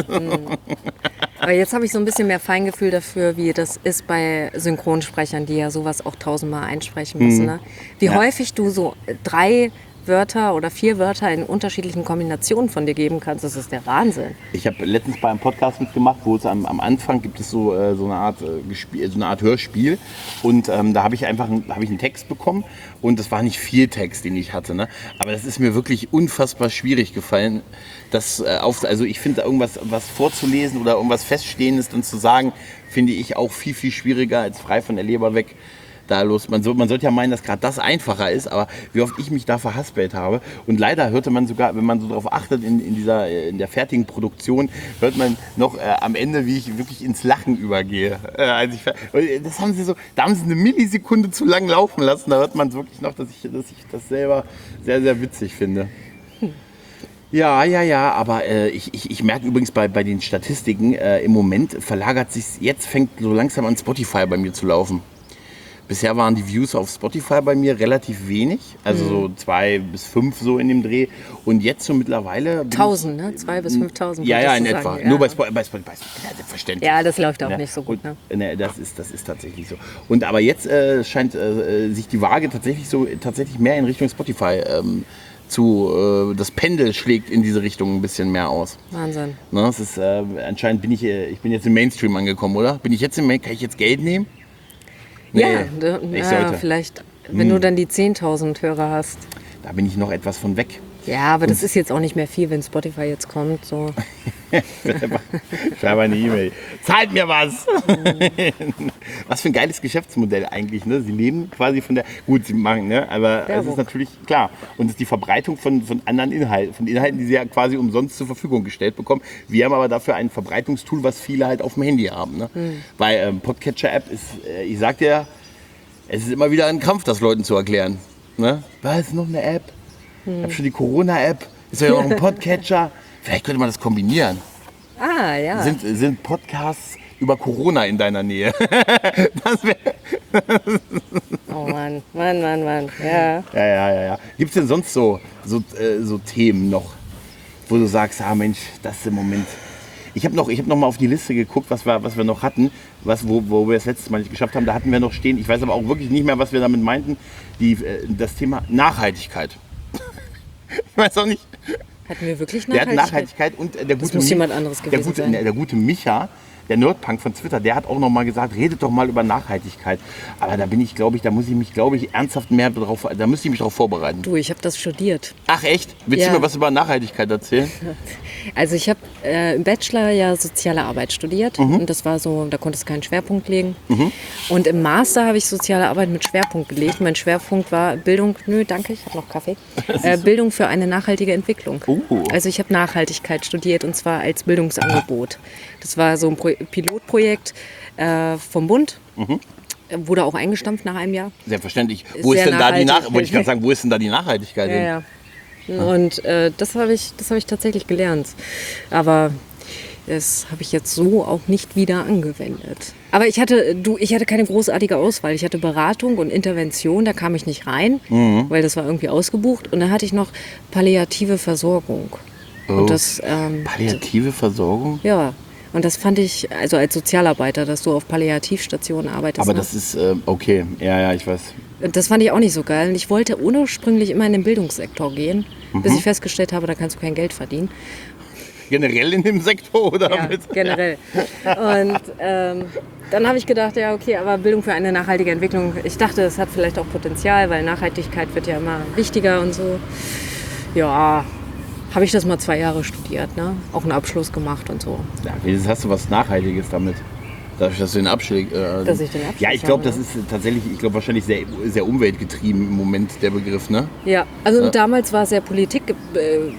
Aber jetzt habe ich so ein bisschen mehr Feingefühl dafür, wie das ist bei Synchronsprechern, die ja sowas auch 1000-mal einsprechen müssen. Ne? Wie häufig du so 3 Wörter oder 4 Wörter in unterschiedlichen Kombinationen von dir geben kannst, das ist der Wahnsinn. Ich habe letztens bei einem Podcast mitgemacht, wo es am Anfang gibt es so eine Art Hörspiel und da habe ich einen Text bekommen und das war nicht viel Text, den ich hatte, ne? Aber das ist mir wirklich unfassbar schwierig gefallen, also ich finde irgendwas vorzulesen oder irgendwas Feststehendes dann zu sagen, finde ich auch viel, viel schwieriger als frei von der Leber weg. Man sollte ja meinen, dass gerade das einfacher ist, aber wie oft ich mich da verhaspelt habe. Und leider hörte man sogar, wenn man so darauf achtet, in der fertigen Produktion, hört man noch am Ende, wie ich wirklich ins Lachen übergehe. Da haben sie eine Millisekunde zu lang laufen lassen. Da hört man es wirklich noch, dass ich das selber sehr, sehr witzig finde. Ja, aber ich merke übrigens bei den Statistiken, im Moment fängt so langsam an Spotify bei mir zu laufen. Bisher waren die Views auf Spotify bei mir relativ wenig, also so 2 bis 5 so in dem Dreh. Und jetzt so mittlerweile... 1000, ne? 2 bis 5000. Ja, in etwa. Ja. Nur bei Spotify, ja, selbstverständlich. Ja, das läuft auch nicht so gut. Ne? Ne, das ist tatsächlich so. Und aber jetzt scheint sich die Waage tatsächlich mehr in Richtung Spotify das Pendel schlägt in diese Richtung ein bisschen mehr aus. Wahnsinn. Ne, es ist, anscheinend bin ich jetzt im Mainstream angekommen, oder? Bin ich jetzt kann ich jetzt Geld nehmen? Nee, ich sollte. Vielleicht, wenn du dann die 10.000 Hörer hast. Da bin ich noch etwas von weg. Ja, aber das ist jetzt auch nicht mehr viel, wenn Spotify jetzt kommt. So. Schreib eine E-Mail. Zahlt mir was! Was für ein geiles Geschäftsmodell eigentlich. Ne? Sie leben quasi von der... Gut, sie machen, ne? Aber es ist natürlich klar. Und es ist die Verbreitung von anderen Inhalten. Von Inhalten, die sie ja quasi umsonst zur Verfügung gestellt bekommen. Wir haben aber dafür ein Verbreitungstool, was viele halt auf dem Handy haben. Ne? Weil Podcatcher-App ist... ich sag dir, es ist immer wieder ein Kampf, das Leuten zu erklären. Ne? Was ist noch eine App? Ich habe schon die Corona-App. Ist ja noch ein Podcatcher. Vielleicht könnte man das kombinieren. Ah, ja. Sind Podcasts über Corona in deiner Nähe? Das Oh Mann. Ja. Ja. Gibt es denn sonst so Themen noch, wo du sagst, Mensch, das ist im Moment... Ich hab noch mal auf die Liste geguckt, was wir noch hatten, wo wir das letztes Mal nicht geschafft haben. Da hatten wir noch stehen, ich weiß aber auch wirklich nicht mehr, was wir damit meinten, das Thema Nachhaltigkeit. Ich weiß auch nicht. Hatten wir wirklich Nachhaltigkeit? Der hat Nachhaltigkeit und der gute... Das muss jemand anderes gewesen sein. Der gute Micha, der Nerdpunk von Twitter, der hat auch noch mal gesagt, redet doch mal über Nachhaltigkeit. Aber da muss ich mich ernsthaft mehr drauf, da müsste ich mich drauf vorbereiten. Du, ich habe das studiert. Ach echt? Willst du mir was über Nachhaltigkeit erzählen? Also ich habe im Bachelor ja soziale Arbeit studiert und das war so, da konntest du keinen Schwerpunkt legen. Und im Master habe ich soziale Arbeit mit Schwerpunkt gelegt. Mein Schwerpunkt war Bildung, ich habe noch Kaffee, Bildung für eine nachhaltige Entwicklung. Also ich habe Nachhaltigkeit studiert und zwar als Bildungsangebot. Das war so ein Pilotprojekt vom Bund. Wurde auch eingestampft nach einem Jahr. Selbstverständlich. Wo ist denn da die Nachhaltigkeit? Ja. Und das habe ich tatsächlich gelernt. Aber das habe ich jetzt so auch nicht wieder angewendet. Aber ich hatte keine großartige Auswahl. Ich hatte Beratung und Intervention, da kam ich nicht rein, weil das war irgendwie ausgebucht. Und dann hatte ich noch palliative Versorgung. Und palliative Versorgung? Ja. Und das fand ich, also als Sozialarbeiter, dass du auf Palliativstationen arbeitest. Aber das ist okay. Ja, ich weiß. Das fand ich auch nicht so geil. Und ich wollte ursprünglich immer in den Bildungssektor gehen, bis ich festgestellt habe, da kannst du kein Geld verdienen. Generell in dem Sektor, oder? Ja, generell. Und dann habe ich gedacht, ja okay, aber Bildung für eine nachhaltige Entwicklung, ich dachte, es hat vielleicht auch Potenzial, weil Nachhaltigkeit wird ja immer wichtiger und so. Ja, habe ich das mal 2 Jahre studiert, ne? Auch einen Abschluss gemacht und so. Ja, jetzt hast du was Nachhaltiges damit. Dadurch, dass du den Abschluss... Dass ich den Abschluss Ja, ich glaube, das ist tatsächlich, wahrscheinlich sehr, sehr umweltgetrieben im Moment, der Begriff, ne? Ja, also damals war es sehr politikgetrieben.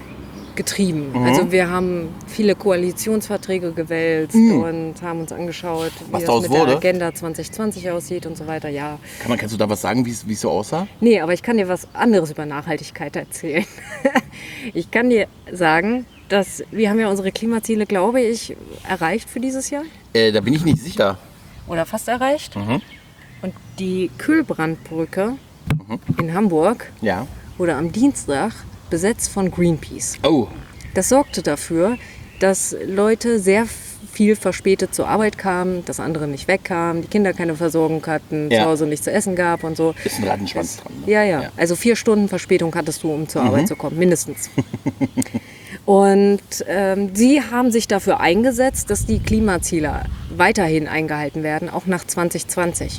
Also wir haben viele Koalitionsverträge gewälzt und haben uns angeschaut, wie das mit der Agenda 2020 aussieht und so weiter. Ja. Kannst du da was sagen, wie es so aussah? Nee, aber ich kann dir was anderes über Nachhaltigkeit erzählen. Ich kann dir sagen, dass wir haben ja unsere Klimaziele, glaube ich, erreicht für dieses Jahr. Da bin ich nicht sicher. Oder fast erreicht. Und die Kühlbrandbrücke in Hamburg wurde am Dienstag besetzt von Greenpeace. Oh. Das sorgte dafür, dass Leute sehr viel verspätet zur Arbeit kamen, dass andere nicht wegkamen, die Kinder keine Versorgung hatten, zu Hause nichts zu essen gab und so. Ist ein Rattenschwanz dran. Ne? Ja. Also 4 Stunden Verspätung hattest du, um zur Arbeit zu kommen, mindestens. Und sie haben sich dafür eingesetzt, dass die Klimaziele weiterhin eingehalten werden, auch nach 2020.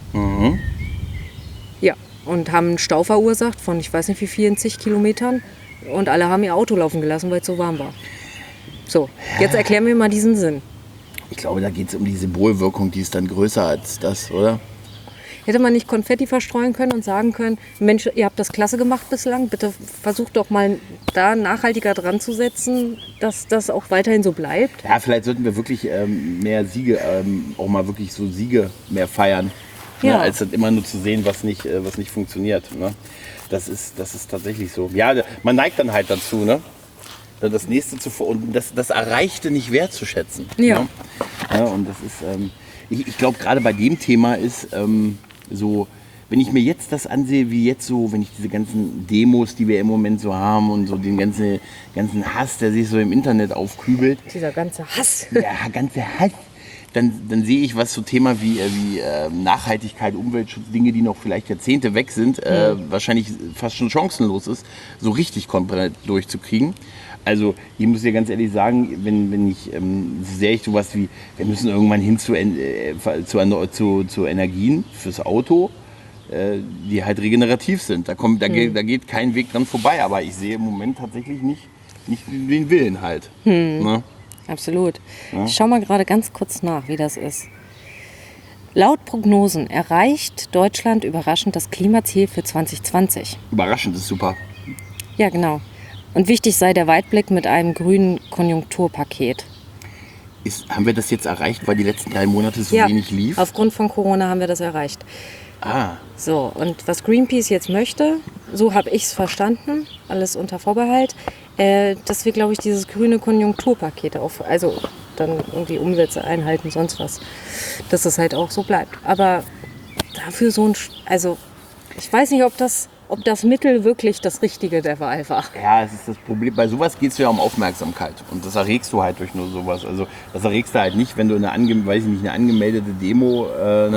Ja, und haben einen Stau verursacht von ich weiß nicht wie vielen zig Kilometern. Und alle haben ihr Auto laufen gelassen, weil es so warm war. So, jetzt erklär mir mal diesen Sinn. Ich glaube, da geht es um die Symbolwirkung, die ist dann größer als das, oder? Hätte man nicht Konfetti verstreuen können und sagen können, Mensch, ihr habt das klasse gemacht bislang, bitte versucht doch mal da nachhaltiger dran zu setzen, dass das auch weiterhin so bleibt? Ja, vielleicht sollten wir wirklich mehr Siege, auch mal wirklich so Siege mehr feiern, ne, als das immer nur zu sehen, was nicht funktioniert. Ne? Das ist tatsächlich so. Ja, man neigt dann halt dazu, ne? Das Nächste und das Erreichte nicht wertzuschätzen. Ja. Ne? Ja, und das ist, ich glaube, gerade bei dem Thema ist so wenn ich mir jetzt das ansehe, wie jetzt so, wenn ich diese ganzen Demos, die wir im Moment so haben und so den ganzen Hass, der sich so im Internet aufkübelt. Dieser ganze Hass. Ja, ganze Hass. Dann sehe ich, was so Thema wie Nachhaltigkeit, Umweltschutz, Dinge, die noch vielleicht Jahrzehnte weg sind, wahrscheinlich fast schon chancenlos ist, so richtig komplett durchzukriegen. Also ich muss dir ganz ehrlich sagen, wenn ich sehe ich sowas wie, wir müssen irgendwann hin zu Energien fürs Auto, die halt regenerativ sind. Da geht kein Weg dran vorbei, aber ich sehe im Moment tatsächlich nicht den Willen halt. Ne? Absolut. Ja. Ich schaue mal gerade ganz kurz nach, wie das ist. Laut Prognosen erreicht Deutschland überraschend das Klimaziel für 2020. Überraschend ist super. Ja, genau. Und wichtig sei der Weitblick mit einem grünen Konjunkturpaket. Haben wir das jetzt erreicht, weil die letzten 3 Monate so wenig lief? Aufgrund von Corona haben wir das erreicht. So, und was Greenpeace jetzt möchte, so habe ich es verstanden, alles unter Vorbehalt, dass wir, glaube ich, dieses grüne Konjunkturpaket also dann irgendwie Umsätze einhalten, sonst was, dass es halt auch so bleibt. Aber dafür also ich weiß nicht, ob das Mittel wirklich das Richtige der Wahl war. Ja, es ist das Problem. Bei sowas geht es ja um Aufmerksamkeit. Und das erregst du halt durch nur sowas. Also das erregst du halt nicht, wenn du eine angemeldete Demo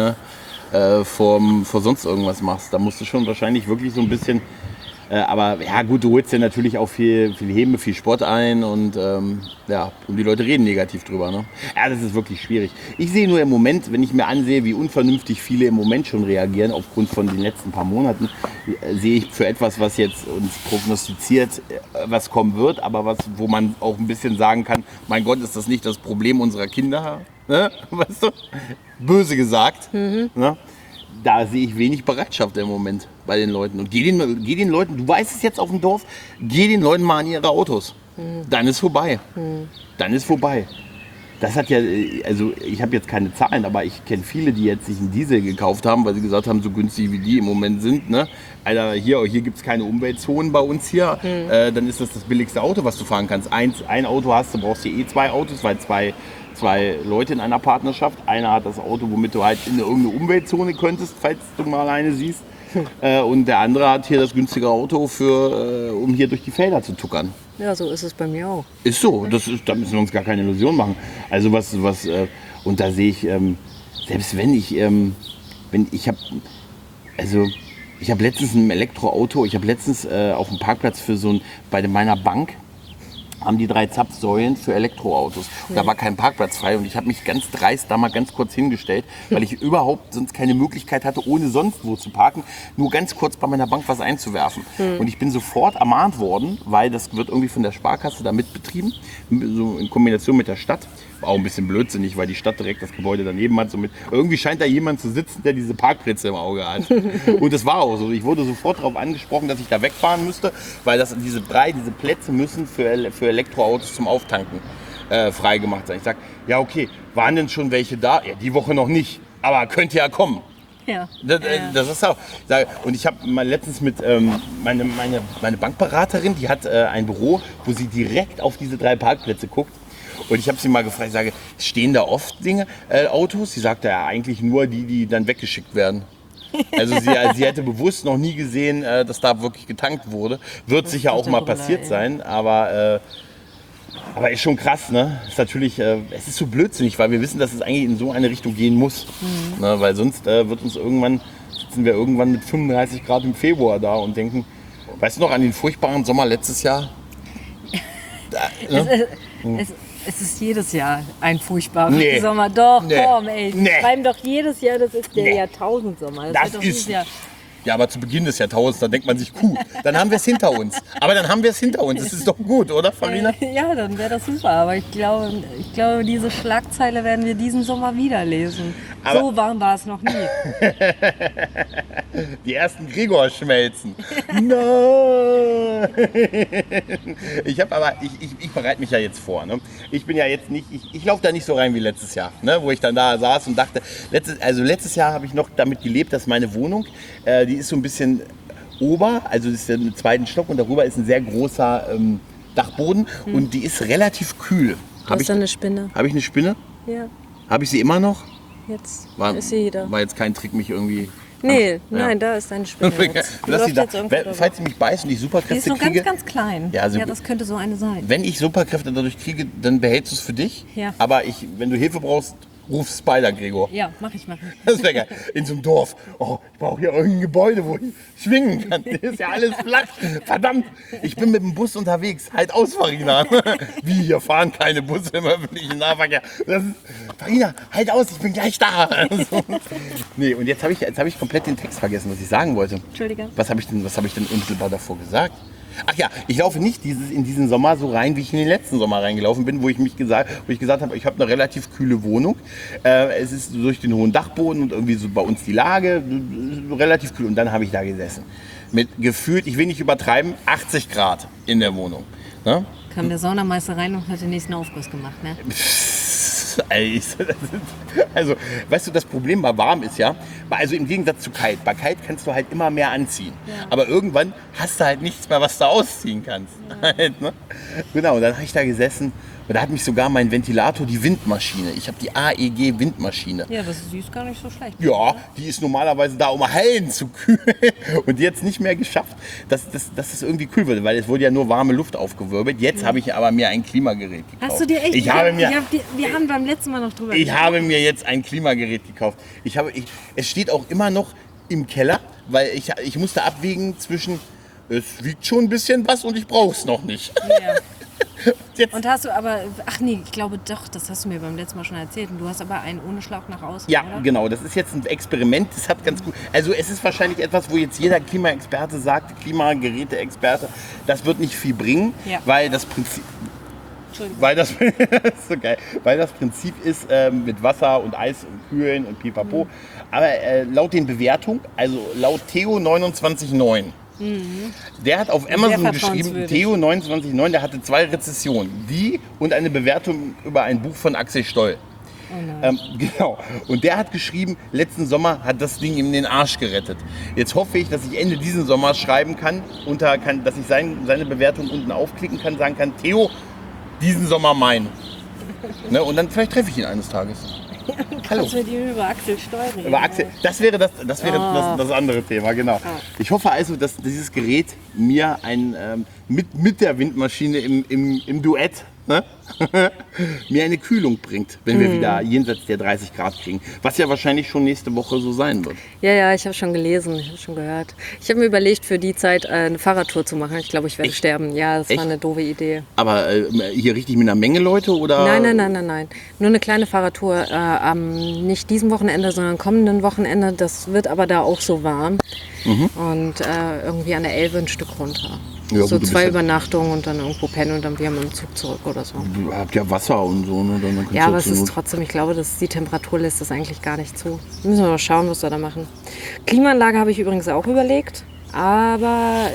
vor sonst irgendwas machst. Da musst du schon wahrscheinlich wirklich so ein bisschen... aber ja gut, du holst ja natürlich auch viel Häme, viel Spott ein und und die Leute reden negativ drüber. Ne? Ja, das ist wirklich schwierig. Ich sehe nur im Moment, wenn ich mir ansehe, wie unvernünftig viele im Moment schon reagieren aufgrund von den letzten paar Monaten, sehe ich für etwas, was jetzt uns prognostiziert, was kommen wird, aber wo man auch ein bisschen sagen kann, mein Gott, ist das nicht das Problem unserer Kinder? Ne? Weißt du? Böse gesagt. Ne? Da sehe ich wenig Bereitschaft im Moment bei den Leuten. Und geh den Leuten, du weißt es jetzt auf dem Dorf, geh den Leuten mal an ihre Autos. Dann ist vorbei. Dann ist vorbei. Das hat ja, also ich habe jetzt keine Zahlen, aber ich kenne viele, die jetzt sich einen Diesel gekauft haben, weil sie gesagt haben, so günstig wie die im Moment sind. Ne? Alter, hier gibt es keine Umweltzonen bei uns hier. Dann ist das billigste Auto, was du fahren kannst. Ein Auto hast du, brauchst hier 2 Autos, weil zwei Leute in einer Partnerschaft. Einer hat das Auto, womit du halt in irgendeine Umweltzone könntest, falls du mal alleine siehst. Und der andere hat hier das günstige Auto, um hier durch die Felder zu tuckern. Ja, so ist es bei mir auch. Ist so, da müssen wir uns gar keine Illusion machen. Also und da sehe ich, selbst wenn ich habe letztens ein Elektroauto, auf dem Parkplatz bei meiner Bank, haben die 3 Zapfsäulen für Elektroautos. Und da war kein Parkplatz frei und ich habe mich ganz dreist da mal ganz kurz hingestellt, weil ich überhaupt sonst keine Möglichkeit hatte, ohne sonst wo zu parken, nur ganz kurz bei meiner Bank was einzuwerfen. Und ich bin sofort ermahnt worden, weil das wird irgendwie von der Sparkasse da mitbetrieben, so in Kombination mit der Stadt. War auch ein bisschen blödsinnig, weil die Stadt direkt das Gebäude daneben hat. Irgendwie scheint da jemand zu sitzen, der diese Parkplätze im Auge hat. Und das war auch so. Ich wurde sofort darauf angesprochen, dass ich da wegfahren müsste, weil diese Plätze müssen für Elektroautos zum Auftanken freigemacht sein. Ich sage, ja okay, waren denn schon welche da? Ja, die Woche noch nicht, aber könnte ja kommen. Ja. Das ist auch. Und ich habe mal letztens mit meine Bankberaterin, die hat ein Büro, wo sie direkt auf diese 3 Parkplätze guckt. Und ich habe sie mal gefragt, ich sage, stehen da oft Autos? Sie sagte ja eigentlich nur die dann weggeschickt werden. Also sie hätte bewusst noch nie gesehen, dass da wirklich getankt wurde. Wird sicher auch mal passiert sein, aber ist schon krass, ne? Ist natürlich, es ist so blödsinnig, weil wir wissen, dass es eigentlich in so eine Richtung gehen muss. Ne? Weil sonst sitzen wir irgendwann mit 35 Grad im Februar da und denken, weißt du noch an den furchtbaren Sommer letztes Jahr? Es ist jedes Jahr ein furchtbarer Sommer. Doch, komm, ey. Die schreiben doch jedes Jahr, das ist der Jahrtausendsommer. Das ist ja, aber zu Beginn des Jahrtausends, da denkt man sich, dann haben wir es hinter uns. Aber dann haben wir es hinter uns. Das ist doch gut, oder, Farina? Ja, dann wäre das super. Aber ich glaube, diese Schlagzeile werden wir diesen Sommer wieder lesen. Aber so warm war es noch nie. Die ersten Gregor-Schmelzen. Nein! Ich bereite mich ja jetzt vor. Ne? Ich bin ja jetzt nicht, ich laufe da nicht so rein wie letztes Jahr, ne? Wo ich dann da saß und dachte, letztes Jahr habe ich noch damit gelebt, dass meine Wohnung, die ist so ein bisschen also das ist im 2. Stock und darüber ist ein sehr großer Dachboden und die ist relativ kühl. Hast du eine Spinne? Habe ich eine Spinne? Ja. Habe ich sie immer noch? Jetzt ist sie da. War jetzt kein Trick, mich irgendwie Nee, nein, da ist deine Spinne jetzt. Die Lass läuft sie da. jetzt irgendwo drüber. Falls sie mich beißt und ich Die ist Superkräfte nur kriege, ganz klein. Ja, also- das könnte so eine sein. wenn ich Superkräfte dadurch kriege, dann behältst du es für dich. Ja. Aber wenn du Hilfe brauchst, ruf Spider, Gregor. Ja, mach ich. Das wäre geil. In so einem Dorf. Oh, ich brauche hier irgendein Gebäude, wo ich schwingen kann. Das ist ja alles flach. Verdammt, ich bin mit dem Bus unterwegs. Halt aus, Farina. Wie, hier fahren keine Busse im öffentlichen Nahverkehr. Farina, halt aus, ich bin gleich da. So. Nee, und jetzt hab ich komplett den Text vergessen, was ich sagen wollte. Entschuldige. Was habe ich denn unmittelbar davor gesagt? Ach ja, ich laufe nicht in diesen Sommer so rein, wie ich in den letzten Sommer reingelaufen bin, wo ich gesagt habe, ich habe eine relativ kühle Wohnung. Es ist durch den hohen Dachboden und irgendwie so bei uns die Lage relativ kühl. Und dann habe ich da gesessen. Mit gefühlt, ich will nicht übertreiben, 80 Grad in der Wohnung. Ne? Kam der Saunameister rein und hat den nächsten Aufguss gemacht, ne? Also, weißt du, das Problem bei warm ist ja, also im Gegensatz zu kalt. Bei kalt kannst du halt immer mehr anziehen. Ja. Aber irgendwann hast du halt nichts mehr, was du ausziehen kannst. Ja. Halt, ne? Genau, und dann habe ich da gesessen und da hat mich sogar mein Ventilator, die Windmaschine, ich habe die AEG Windmaschine. Ja, das ist gar nicht so schlecht. Ja, die ist normalerweise da, um Hallen zu kühlen und jetzt nicht mehr geschafft, dass es irgendwie kühl wird, weil es wurde ja nur warme Luft aufgewirbelt. Jetzt habe ich aber mir ein Klimagerät gekauft. Hast du dir echt? Wir haben beim letzten Mal noch drüber gesprochen. Ich habe mir jetzt ein Klimagerät gekauft. Es steht auch immer noch im Keller, weil ich musste abwägen zwischen, es wiegt schon ein bisschen was und ich brauche es noch nicht. Ja. Jetzt. Und hast du aber, ach nee, ich glaube doch, das hast du mir beim letzten Mal schon erzählt. Und du hast aber einen ohne Schlauch nach außen, ja, oder? Genau, das ist jetzt ein Experiment, das hat ganz gut, also es ist wahrscheinlich etwas, wo jetzt jeder Klimaexperte sagt, Klimageräte-Experte, das wird nicht viel bringen, ja. Weil das Prinzip... das ist so geil, weil das Prinzip ist mit Wasser und Eis und Kühlen und Pipapo. Aber laut den Bewertungen, also laut Theo 29,9, der hat auf Amazon geschrieben, Theo 29,9, der hatte 2 Rezessionen. Die und eine Bewertung über ein Buch von Axel Stoll. Oh genau. Und der hat geschrieben, letzten Sommer hat das Ding ihm den Arsch gerettet. Jetzt hoffe ich, dass ich Ende diesen Sommer schreiben kann, dass ich seine Bewertung unten aufklicken kann, sagen kann, Theo, diesen Sommer mein. Ne? Und dann vielleicht treffe ich ihn eines Tages. Hallo. Kannst du mit ihm über Axel Stoll reden? Über Axel, das wäre das andere Thema, genau. Oh. Ich hoffe also, dass dieses Gerät mir mit der Windmaschine im Duett, ne? mir eine Kühlung bringt, wenn wir wieder jenseits der 30 Grad kriegen. Was ja wahrscheinlich schon nächste Woche so sein wird. Ja, ich habe schon gelesen, ich habe schon gehört. Ich habe mir überlegt, für die Zeit eine Fahrradtour zu machen. Ich glaube, ich werde sterben. Ja, das war eine doofe Idee. Aber hier richtig mit einer Menge Leute, oder? Nein. Nur eine kleine Fahrradtour. Nicht diesem Wochenende, sondern kommenden Wochenende. Das wird aber da auch so warm. Und irgendwie an der Elbe ein Stück runter. Ja, so gut, 2 Übernachtungen und dann irgendwo pennen und dann wieder mit dem Zug zurück oder so. Du habt ja Wasser und so, ne? Dann ja, aber es ist trotzdem, ich glaube, die Temperatur lässt das eigentlich gar nicht zu. Müssen wir mal schauen, was wir da machen. Klimaanlage habe ich übrigens auch überlegt, aber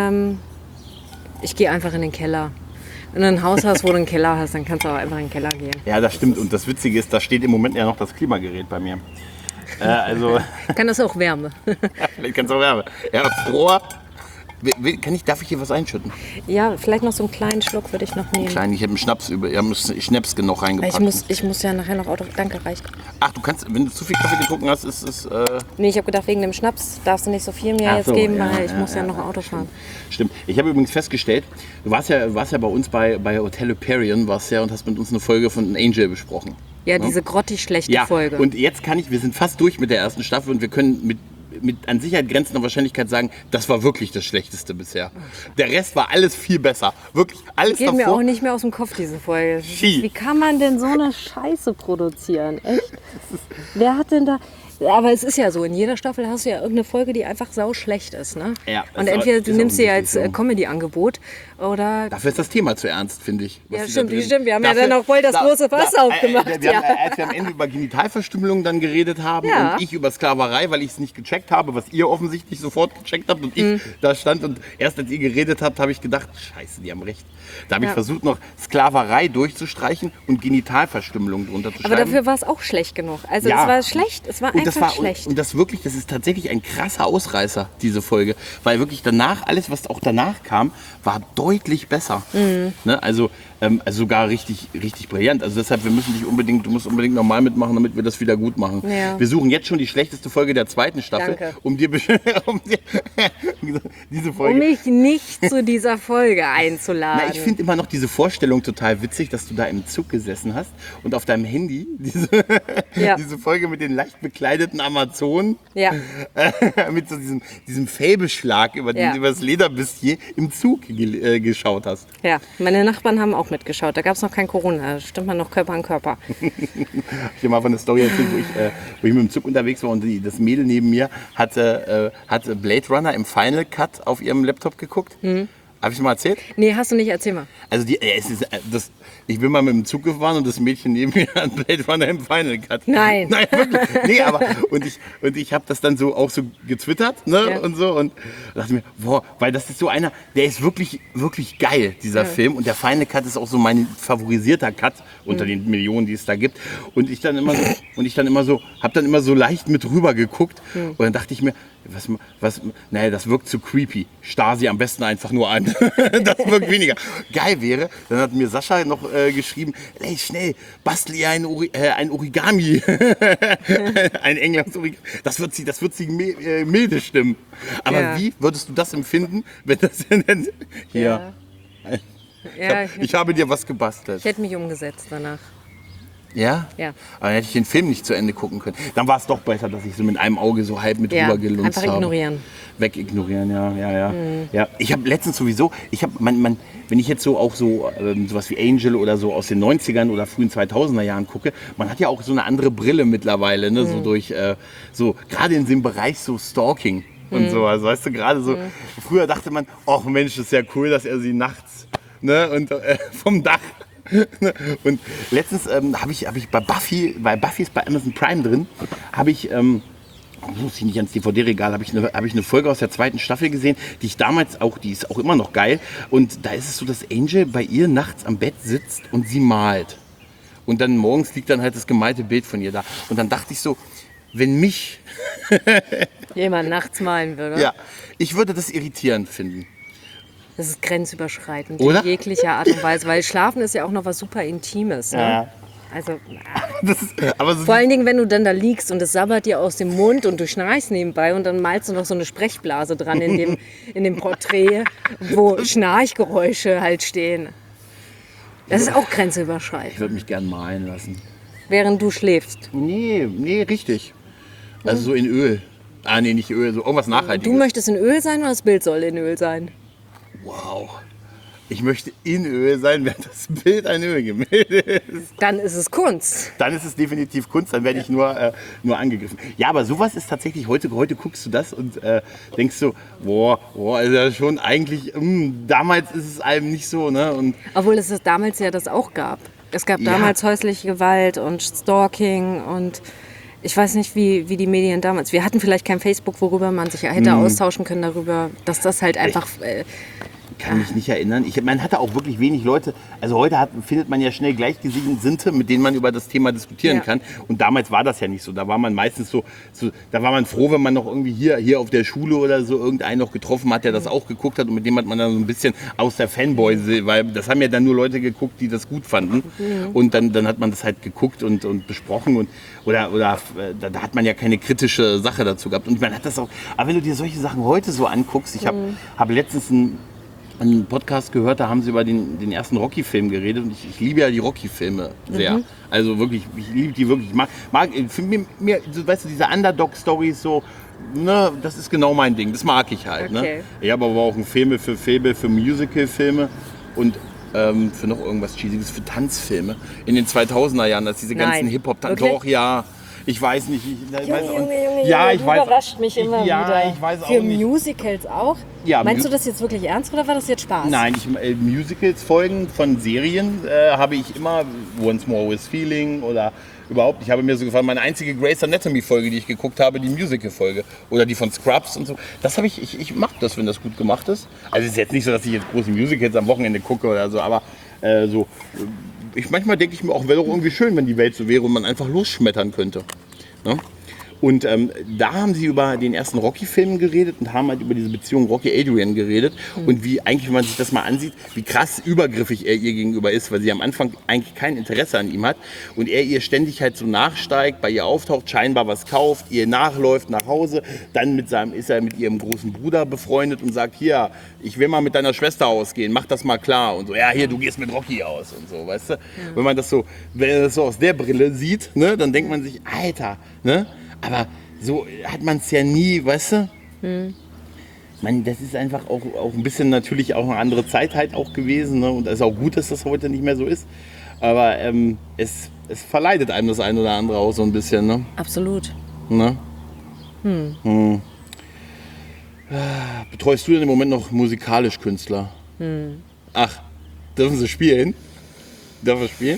ich gehe einfach in den Keller. Wenn du ein Haus hast, wo du einen Keller hast, dann kannst du auch einfach in den Keller gehen. Ja, das stimmt. Und das Witzige ist, da steht im Moment ja noch das Klimagerät bei mir. Also kann das auch Wärme? Ja, vielleicht kann es auch Wärme. Ja, Rohr. Darf ich hier was einschütten? Ja, vielleicht noch so einen kleinen Schluck würde ich noch nehmen. Ich habe einen Schnaps genug reingepackt. Ich muss ja nachher noch Auto... Danke, reicht. Ach, du kannst, wenn du zu viel Kaffee getrunken hast, ist es... Nee, ich habe gedacht, wegen dem Schnaps darfst du nicht so viel mir jetzt geben, weil ich muss ja noch Auto fahren. Stimmt. Ich habe übrigens festgestellt, du warst ja bei uns bei Hotel Hyperion, und hast mit uns eine Folge von Angel besprochen. Ja, diese grottig schlechte Folge. Und jetzt wir sind fast durch mit der ersten Staffel und wir können mit an Sicherheit grenzender Wahrscheinlichkeit sagen, das war wirklich das Schlechteste bisher. Der Rest war alles viel besser. Wirklich alles davor. Geht mir auch nicht mehr aus dem Kopf, diese Folge. Wie kann man denn so eine Scheiße produzieren? Echt? Wer hat denn da... Aber es ist ja so, in jeder Staffel hast du ja irgendeine Folge, die einfach sauschlecht ist, ne? Ja, und entweder du nimmst sie ja als Comedy-Angebot oder... Dafür ist das Thema zu ernst, finde ich. Ja, stimmt. Wir haben ja dann auch voll das große Fass aufgemacht. Als wir am Ende über Genitalverstümmelung dann geredet haben und ich über Sklaverei, weil ich es nicht gecheckt habe, was ihr offensichtlich sofort gecheckt habt und ich da stand und erst als ihr geredet habt, habe ich gedacht, scheiße, die haben recht. Da habe ich versucht, noch Sklaverei durchzustreichen und Genitalverstümmelung drunter zu schreiben. Aber dafür war es auch schlecht genug. Also es war schlecht, es war einfach schlecht. Und das ist tatsächlich ein krasser Ausreißer, diese Folge. Weil wirklich danach, alles was auch danach kam, war deutlich besser. Ne? Also sogar richtig, richtig brillant. Also deshalb, du musst unbedingt nochmal mitmachen, damit wir das wieder gut machen. Ja. Wir suchen jetzt schon die schlechteste Folge der 2. Staffel, Danke. um diese Folge. Um mich nicht zu dieser Folge einzuladen. Na, ich finde immer noch diese Vorstellung total witzig, dass du da im Zug gesessen hast und auf deinem Handy diese Folge mit den leicht bekleideten Amazonen, mit so diesem Fäbeschlag über das Lederbustier im Zug geschaut hast. Ja, meine Nachbarn haben auch mitgeschaut. Da gab es noch kein Corona. Da stimmt man noch Körper an Körper. Ich habe mal von einer Story erzählt, wo ich mit dem Zug unterwegs war und das Mädel neben mir hatte Blade Runner im Final Cut auf ihrem Laptop geguckt. Habe ich schon mal erzählt? Nee, hast du nicht. Erzähl mal. Also ich bin mal mit dem Zug gefahren und das Mädchen neben mir hat Blade Runner im Final Cut. Nein. Nein, wirklich. Nee, aber und ich habe das dann so auch so getwittert, ne, Ja. und so und dachte mir, boah, weil das ist so einer, der ist wirklich, wirklich geil, dieser Film, und der Final Cut ist auch so mein favorisierter Cut unter den Millionen, die es da gibt, und ich dann immer so leicht mit rüber geguckt und dann dachte ich mir, naja, das wirkt zu creepy. Starr sie am besten einfach nur an. Das wirkt weniger. Geil wäre, dann hat mir Sascha noch geschrieben, ey, schnell, bastel ihr ein Origami. Ein Englands-Origami. Das wird sie milde stimmen. Aber wie würdest du das empfinden, wenn das hier... Ja. Ich habe dir was gebastelt. Ich hätte mich umgesetzt danach. Ja? Ja. Aber dann hätte ich den Film nicht zu Ende gucken können. Dann war es doch besser, dass ich so mit einem Auge so halb mit rüber gelunzt habe. Einfach ignorieren. Wegignorieren, ja. Ja. Ich habe letztens sowieso, wenn ich jetzt so auch sowas wie Angel oder so aus den 90ern oder frühen 2000er Jahren gucke, man hat ja auch so eine andere Brille mittlerweile, ne? So durch, gerade in dem Bereich so Stalking und so. Also weißt du, gerade so, früher dachte man, ach Mensch, das ist ja cool, dass er sie nachts, ne, und vom Dach. Und letztens habe ich bei Buffy ist bei Amazon Prime drin, habe ich muss ich nicht ans DVD-Regal, habe ich eine Folge aus der 2. Staffel gesehen, die ist auch immer noch geil. Und da ist es so, dass Angel bei ihr nachts am Bett sitzt und sie malt. Und dann morgens liegt dann halt das gemalte Bild von ihr da. Und dann dachte ich so, wenn mich jemand nachts malen würde. Ja, ich würde das irritierend finden. Das ist grenzüberschreitend Oder? in jeglicher Art und Weise, weil Schlafen ist ja auch noch was super Intimes. Ne? Ja. Also, Aber so vor allen Dingen, wenn du dann da liegst und es sabbert dir aus dem Mund und du schnarchst nebenbei und dann malst du noch so eine Sprechblase dran in dem Porträt, wo Schnarchgeräusche halt stehen. Das ist auch grenzüberschreitend. ich würde mich gern malen lassen. Während du schläfst. Nee, richtig. Also so in Öl. Ah, nee, nicht Öl, so irgendwas Nachhaltiges. Du möchtest in Öl sein oder das Bild soll in Öl sein? Wow. Ich möchte in Öl sein, während das Bild ein Ölgemälde ist. Dann ist es Kunst. Dann ist es definitiv Kunst, dann werde ich nur angegriffen. Ja, aber sowas ist tatsächlich, heute guckst du das und denkst so, boah, also schon eigentlich, damals ist es einem nicht so, ne? Und Obwohl es damals ja das auch gab. Es gab damals häusliche Gewalt und Stalking und ich weiß nicht, wie die Medien damals. Wir hatten vielleicht kein Facebook, worüber man sich hätte austauschen können darüber, dass das halt einfach... kann mich nicht erinnern. Man hatte auch wirklich wenig Leute. Also heute findet man ja schnell Gleichgesinnte, mit denen man über das Thema diskutieren kann. Und damals war das ja nicht so. Da war man meistens da war man froh, wenn man noch irgendwie hier auf der Schule oder so irgendeinen noch getroffen hat, der das auch geguckt hat. Und mit dem hat man dann so ein bisschen aus der Fanboy, weil das haben ja dann nur Leute geguckt, die das gut fanden. Und dann hat man das halt geguckt und besprochen. Oder da hat man ja keine kritische Sache dazu gehabt. Und man hat das auch. Aber wenn du dir solche Sachen heute so anguckst, ich habe letztens einen Podcast gehört, da haben sie über den ersten Rocky-Film geredet und ich liebe ja die Rocky-Filme sehr. Also wirklich, ich liebe die wirklich. Für mir, weißt du, diese Underdog-Stories so, ne, das ist genau mein Ding, das mag ich halt. Okay. Ne? Ich habe aber auch ein Faible für Musical-Filme und für noch irgendwas Cheesiges, für Tanzfilme. In den 2000er Jahren, als diese ganzen Hip-Hop-Tanz, doch, ja. Ich weiß nicht. Junge, ja, ich du weiß, überrascht mich immer wieder. Ich weiß auch Für nicht. Musicals auch? Ja, meinst du das jetzt wirklich ernst oder war das jetzt Spaß? Nein, Musicals-Folgen von Serien habe ich immer, Once More With Feeling oder überhaupt. Ich habe mir so gefallen, meine einzige Grey's Anatomy-Folge, die ich geguckt habe, die Musical-Folge oder die von Scrubs und so. Das habe ich mag das, wenn das gut gemacht ist. Also es ist jetzt nicht so, dass ich jetzt große Musicals am Wochenende gucke oder so, aber manchmal denke ich mir auch, wäre doch irgendwie schön, wenn die Welt so wäre und man einfach losschmettern könnte. Ne? Und da haben sie über den ersten Rocky-Film geredet und haben halt über diese Beziehung Rocky-Adrian geredet. Und wie eigentlich, wenn man sich das mal ansieht, wie krass übergriffig er ihr gegenüber ist, weil sie am Anfang eigentlich kein Interesse an ihm hat. Und er ihr ständig halt so nachsteigt, bei ihr auftaucht, scheinbar was kauft, ihr nachläuft nach Hause. Dann ist er mit ihrem großen Bruder befreundet und sagt, hier, ich will mal mit deiner Schwester ausgehen, mach das mal klar. Und so, ja, hier, du gehst mit Rocky aus und so, weißt du. Wenn man das so aus der Brille sieht, ne, dann denkt man sich, Alter, ne? Aber so hat man es ja nie, weißt du? Das ist einfach auch ein bisschen natürlich auch eine andere Zeit halt auch gewesen. Ne? Und es ist auch gut, dass das heute nicht mehr so ist. Aber es verleidet einem das ein oder andere auch so ein bisschen. Ne? Absolut. Ne? Betreust du denn im Moment noch musikalisch Künstler? Ach, dürfen sie spielen? Dürfen wir spielen?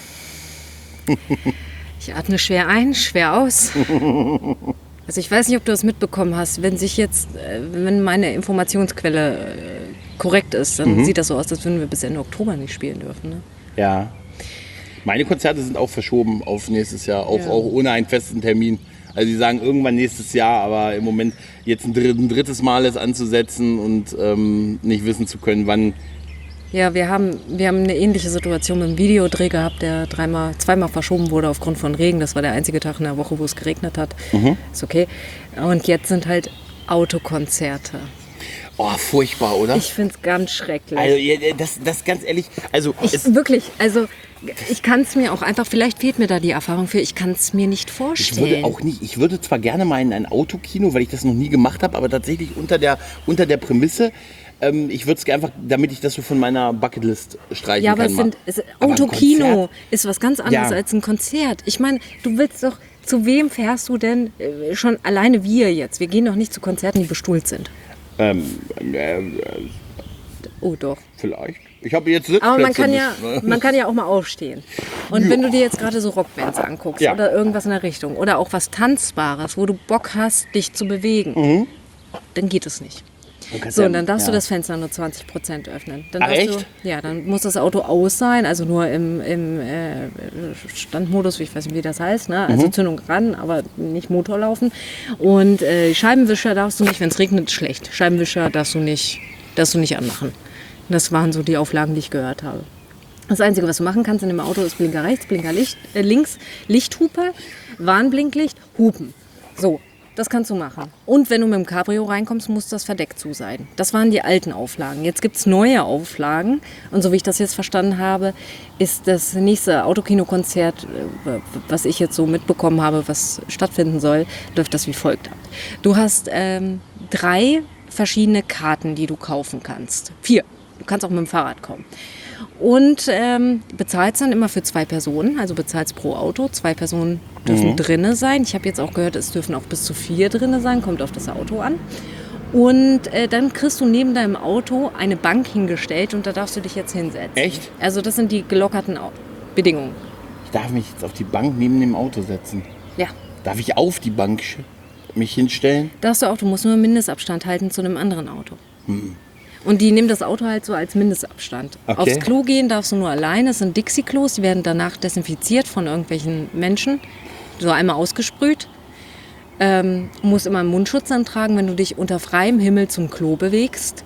Ich atme schwer ein, schwer aus. Also ich weiß nicht, ob du das mitbekommen hast. Wenn meine Informationsquelle korrekt ist, dann sieht das so aus, als würden wir bis Ende Oktober nicht spielen dürfen. Ne? Ja. Meine Konzerte sind auch verschoben auf nächstes Jahr, auch ohne einen festen Termin. Also die sagen irgendwann nächstes Jahr, aber im Moment jetzt ein drittes Mal es anzusetzen und nicht wissen zu können, wann. Ja, wir haben eine ähnliche Situation mit dem Videodreh gehabt, der zweimal verschoben wurde aufgrund von Regen. Das war der einzige Tag in der Woche, wo es geregnet hat. Ist okay. Und jetzt sind halt Autokonzerte. Oh, furchtbar, oder? Ich finde es ganz schrecklich. Also das ganz ehrlich, ich kann es mir auch einfach, vielleicht fehlt mir da die Erfahrung für, ich kann es mir nicht vorstellen. Ich würde zwar gerne mal in ein Autokino, weil ich das noch nie gemacht habe, aber tatsächlich unter der Prämisse, ich würde es einfach, damit ich das so von meiner Bucketlist streichen kann. Ja, aber Autokino ist was ganz anderes als ein Konzert. Ich meine, du willst doch, zu wem fährst du denn schon alleine wir jetzt? Wir gehen doch nicht zu Konzerten, die bestuhlt sind. Oh doch. Vielleicht. Ich habe jetzt Sitzplätze. Aber man kann ja auch mal aufstehen. Und wenn du dir jetzt gerade so Rockbands anguckst oder irgendwas in der Richtung oder auch was Tanzbares, wo du Bock hast, dich zu bewegen, dann geht es nicht. So, und dann darfst du das Fenster nur 20% öffnen. Dann echt? Dann muss das Auto aus sein, also nur im Standmodus, ich weiß nicht, wie das heißt, ne? Also Zündung ran, aber nicht Motor laufen. Und Scheibenwischer darfst du nicht, wenn es regnet, schlecht. Scheibenwischer darfst du nicht anmachen. Das waren so die Auflagen, die ich gehört habe. Das Einzige, was du machen kannst in dem Auto, ist Blinker rechts, Blinker links, Lichthupe, Warnblinklicht, Hupen. So. Das kannst du machen. Und wenn du mit dem Cabrio reinkommst, muss das verdeckt zu sein. Das waren die alten Auflagen. Jetzt gibt es neue Auflagen. Und so wie ich das jetzt verstanden habe, ist das nächste Autokino-Konzert, was ich jetzt so mitbekommen habe, was stattfinden soll, läuft das wie folgt ab. Du hast 3 verschiedene Karten, die du kaufen kannst. 4. Du kannst auch mit dem Fahrrad kommen. Und bezahlst dann immer für 2 Personen, also bezahlst pro Auto. 2 Personen dürfen drinne sein. Ich habe jetzt auch gehört, es dürfen auch bis zu 4 drinne sein, kommt auf das Auto an. Und dann kriegst du neben deinem Auto eine Bank hingestellt und da darfst du dich jetzt hinsetzen. Echt? Also das sind die gelockerten Bedingungen. Ich darf mich jetzt auf die Bank neben dem Auto setzen? Ja. Darf ich auf die Bank mich hinstellen? Darfst du auch, du musst nur einen Mindestabstand halten zu einem anderen Auto. Und die nehmen das Auto halt so als Mindestabstand. Okay. Aufs Klo gehen darfst du nur alleine. Es sind Dixie-Klos, die werden danach desinfiziert von irgendwelchen Menschen. So einmal ausgesprüht. Musst immer einen Mundschutz antragen, wenn du dich unter freiem Himmel zum Klo bewegst.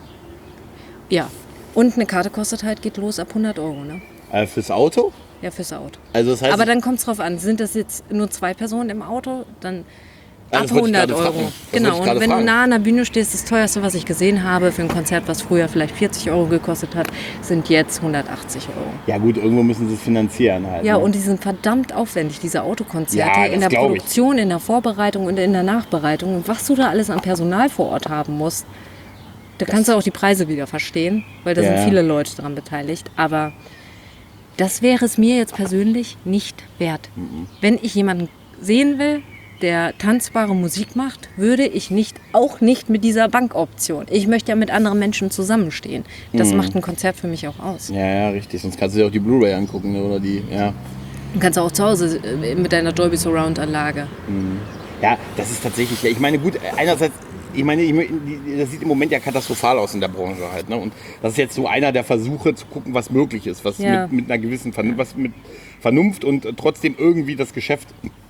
Ja. Und eine Karte kostet halt, geht los ab 100 €, ne? Fürs Auto? Ja, fürs Auto. Also das heißt, aber dann kommt es drauf an, sind das jetzt nur 2 Personen im Auto, dann Ja, ab das wollte ich 100 gerade Euro. fragen. Das Genau, wollte ich und gerade wenn fragen. du nah an der Bühne stehst, das teuerste, was ich gesehen habe für ein Konzert, was früher vielleicht 40 Euro gekostet hat, sind jetzt 180 Euro. Ja gut, irgendwo müssen sie es finanzieren halt. Ja, ne? und die sind verdammt aufwendig, diese Autokonzerte, Ja, in das der glaub ich. Produktion, in der Vorbereitung und in der Nachbereitung. Und was du da alles an Personal vor Ort haben musst, da kannst du auch die Preise wieder verstehen, weil da Ja. sind viele Leute dran beteiligt. Aber das wäre es mir jetzt persönlich nicht wert. Wenn ich jemanden sehen will, der tanzbare Musik macht, würde ich auch nicht mit dieser Bankoption. Ich möchte ja mit anderen Menschen zusammenstehen. Das macht ein Konzert für mich auch aus. Ja, richtig. Sonst kannst du dir auch die Blu-ray angucken, ne? Oder die, ja. Du kannst auch zu Hause mit deiner Dolby Surround Anlage. Ja, das ist tatsächlich, ja, ich meine, gut, einerseits, das sieht im Moment ja katastrophal aus in der Branche halt, ne? Und das ist jetzt so einer der Versuche zu gucken, was möglich ist, was Ja. mit einer gewissen was mit Vernunft und trotzdem irgendwie das Geschäft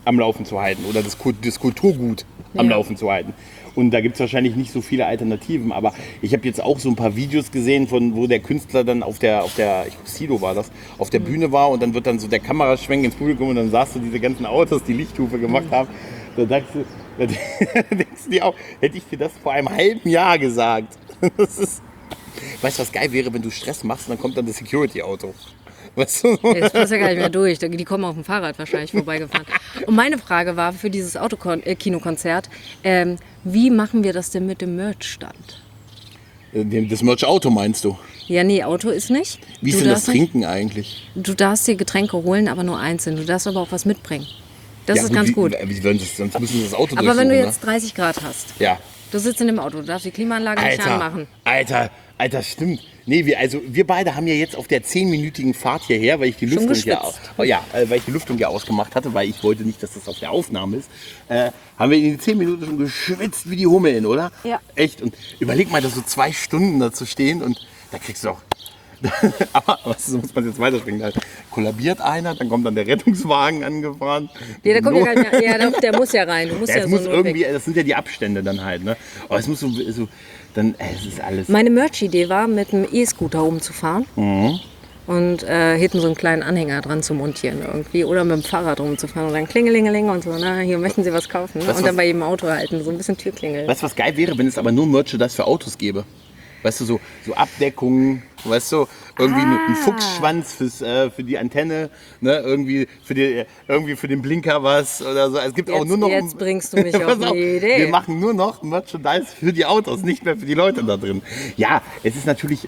am Laufen zu halten oder das Kulturgut am Laufen zu halten. Und da gibt es wahrscheinlich nicht so viele Alternativen, aber ich habe jetzt auch so ein paar Videos gesehen, wo der Künstler dann auf der ich glaube Sido war das, auf der Bühne war und dann wird dann so der Kameraschwenk ins Publikum und dann sahst du diese ganzen Autos, die Lichthufe gemacht haben. Da denkst du dir auch, hätte ich dir das vor einem halben Jahr gesagt. Weißt du, was geil wäre, wenn du Stress machst und dann kommt dann das Security-Auto. Weißt du? Das passt ja gar nicht mehr durch. Die kommen auf dem Fahrrad wahrscheinlich vorbeigefahren. Und meine Frage war für dieses Autokinokonzert, wie machen wir das denn mit dem Merch-Stand? Das Merch-Auto meinst du? Ja, nee, Auto ist nicht. Wie ist denn das Trinken eigentlich? Du darfst dir Getränke holen, aber nur einzeln. Du darfst aber auch was mitbringen. Das ist ganz gut. Sonst müssen wir das Auto aber wenn du jetzt 30 Grad hast, ja. Du sitzt in dem Auto, du darfst die Klimaanlage nicht anmachen. Alter, stimmt. Nee, wir beide haben ja jetzt auf der 10-minütigen Fahrt hierher, weil ich die Lüftung ja ausgemacht hatte, weil ich wollte nicht, dass das auf der Aufnahme ist, haben wir in den 10 Minuten schon geschwitzt wie die Hummeln, oder? Ja. Echt. Und überleg mal, da so 2 Stunden da zu stehen und da kriegst du auch... Aber so muss man jetzt weiterspringen. Da kollabiert einer, dann kommt dann der Rettungswagen angefahren. Ja, der kommt ja gar nicht mehr. Ja, der muss ja rein. Du musst ja muss so irgendwie, das sind ja die Abstände dann halt. Ne? Aber es muss so dann, es ist alles. Meine Merch-Idee war, mit einem E-Scooter rumzufahren. Mhm. Und hinten so einen kleinen Anhänger dran zu montieren irgendwie. Oder mit dem Fahrrad rumzufahren und dann klingelingeling und so. Na, hier möchten Sie was kaufen. Ne? Und dann bei jedem Auto halten, so ein bisschen Türklingel. Weißt du, was geil wäre, wenn es aber nur Merchandise für Autos gäbe? Weißt du, so Abdeckungen, weißt du, irgendwie ein Fuchsschwanz für die Antenne, ne, irgendwie für den Blinker was oder so. Es gibt auch nur noch. Jetzt bringst du mich auf eine Idee. Wir machen nur noch Merchandise für die Autos, nicht mehr für die Leute da drin. Ja, es ist natürlich,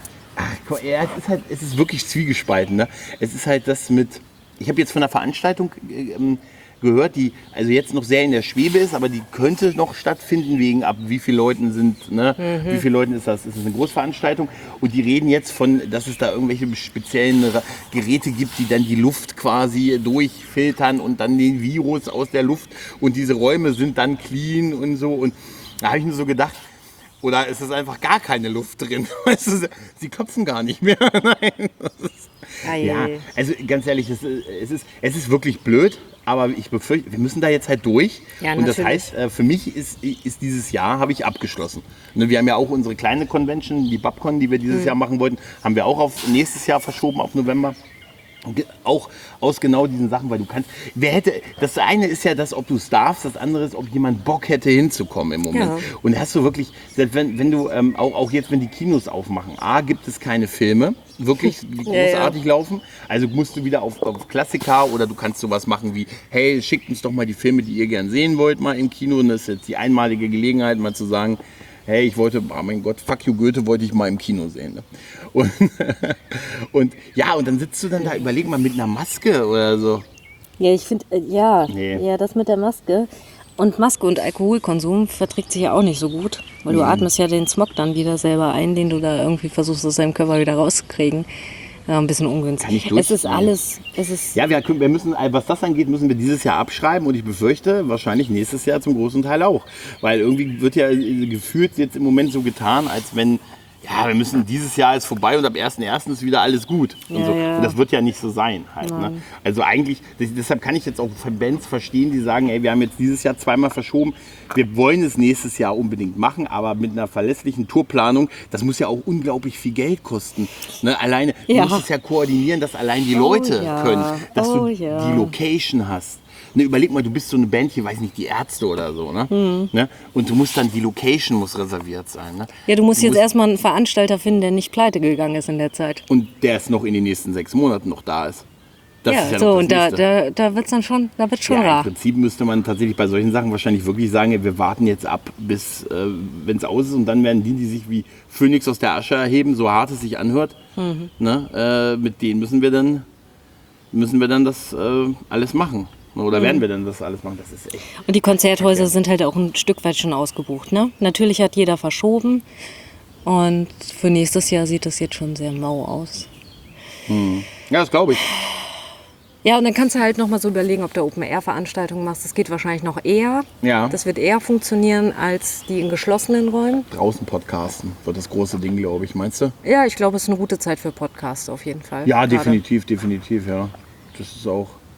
es ist wirklich zwiegespalten. Ne? Es ist halt das mit. Ich habe jetzt von einer Veranstaltung gehört, die also jetzt noch sehr in der Schwebe ist, aber die könnte noch stattfinden wegen ab wie viele Leuten sind, ne? Wie viele Leuten ist das? Ist es eine Großveranstaltung? Und die reden jetzt von, dass es da irgendwelche speziellen Geräte gibt, die dann die Luft quasi durchfiltern und dann den Virus aus der Luft und diese Räume sind dann clean und so. Und da habe ich mir so gedacht, oder ist es einfach gar keine Luft drin? Weißt du, sie klopfen gar nicht mehr. Nein. Ja, also ganz ehrlich, es ist wirklich blöd, aber ich befürchte, wir müssen da jetzt halt durch. Ja, und das heißt, für mich ist dieses Jahr, habe ich abgeschlossen. Wir haben ja auch unsere kleine Convention, die Babcon, die wir dieses Jahr machen wollten, haben wir auch auf nächstes Jahr verschoben, auf November. Auch aus genau diesen Sachen, weil du kannst, das eine ist ja das, ob du es darfst, das andere ist, ob jemand Bock hätte hinzukommen im Moment. Ja. Und hast du wirklich, wenn du, auch jetzt, wenn die Kinos aufmachen, gibt es keine Filme, wirklich, die großartig laufen, also musst du wieder auf Klassiker oder du kannst sowas machen wie, hey, schickt uns doch mal die Filme, die ihr gern sehen wollt, mal im Kino, und das ist jetzt die einmalige Gelegenheit, mal zu sagen, hey, ich wollte, oh mein Gott, fuck you Goethe, wollte ich mal im Kino sehen. Ne? Und dann sitzt du dann da, überleg mal, mit einer Maske oder so. Ja, ich finde, ja, das mit der Maske. Und Maske und Alkoholkonsum verträgt sich ja auch nicht so gut, weil du atmest ja den Smog dann wieder selber ein, den du da irgendwie versuchst, aus deinem Körper wieder rauszukriegen. Ja, ein bisschen ungünstig. Es ist alles. Ja, wir müssen, was das angeht, müssen wir dieses Jahr abschreiben und ich befürchte, wahrscheinlich nächstes Jahr zum großen Teil auch. Weil irgendwie wird ja gefühlt jetzt im Moment so getan, als wenn, ja, wir müssen, dieses Jahr ist vorbei und ab 1.1. ist wieder alles gut. Und, so. Und das wird ja nicht so sein halt. Ne? Also eigentlich, deshalb kann ich jetzt auch Bands verstehen, die sagen, ey, wir haben jetzt dieses Jahr zweimal verschoben, wir wollen es nächstes Jahr unbedingt machen, aber mit einer verlässlichen Tourplanung, das muss ja auch unglaublich viel Geld kosten. Ne? Alleine, du musst es ja koordinieren, dass allein die Leute können, dass du die Location hast. Ne, überleg mal, du bist so eine Band hier, weiß nicht, die Ärzte oder so, ne? Ne? Und du musst dann, die Location muss reserviert sein. Ne? Ja, du musst jetzt erstmal einen Veranstalter finden, der nicht pleite gegangen ist in der Zeit. Und der ist noch in den nächsten 6 Monaten noch da ist. Das ist ja so, und da wird's dann schon, rar. Im Prinzip müsste man tatsächlich bei solchen Sachen wahrscheinlich wirklich sagen, wir warten jetzt ab, bis, wenn es aus ist, und dann werden die sich wie Phönix aus der Asche erheben, so hart es sich anhört, ne? Mit denen müssen wir dann das alles machen. Oder werden wir denn das alles machen? Das ist echt. Und die Konzerthäuser sind halt auch ein Stück weit schon ausgebucht. Ne? Natürlich hat jeder verschoben. Und für nächstes Jahr sieht das jetzt schon sehr mau aus. Ja, das glaube ich. Ja, und dann kannst du halt nochmal so überlegen, ob du Open-Air-Veranstaltungen machst. Das geht wahrscheinlich noch eher. Ja. Das wird eher funktionieren als die in geschlossenen Räumen. Draußen podcasten wird das große Ding, glaube ich. Meinst du? Ja, ich glaube, es ist eine gute Zeit für Podcasts auf jeden Fall. Ja, definitiv, ja. Das ist auch...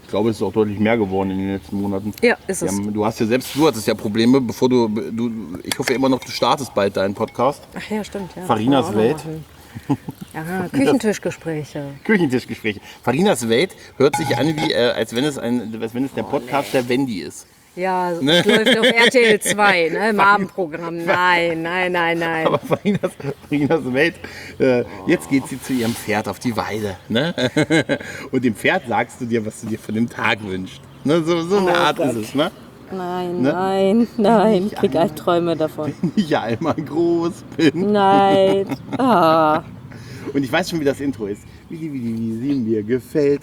Ich glaube, es ist auch deutlich mehr geworden in den letzten Monaten. Ja, ist es. Du hattest ja Probleme, bevor ich hoffe immer noch, du startest bald deinen Podcast. Ach ja, stimmt. Ja, Farinas Welt. Ja, Küchentischgespräche. Küchentischgespräche. Farinas Welt hört sich an, wie als wenn es der Podcast der Wendy ist. Ja, das läuft auf RTL 2, ne, im Abendprogramm. Nein. Aber Farinas Welt, jetzt geht sie zu ihrem Pferd auf die Weide. Ne? Und dem Pferd sagst du dir, was du dir von dem Tag wünschst. Ne? So eine Art ist es. Ne? Nein. Ich krieg Albträume davon. Wenn ich einmal groß bin. Nein. Ah. Und ich weiß schon, wie das Intro ist. Wie sie mir gefällt.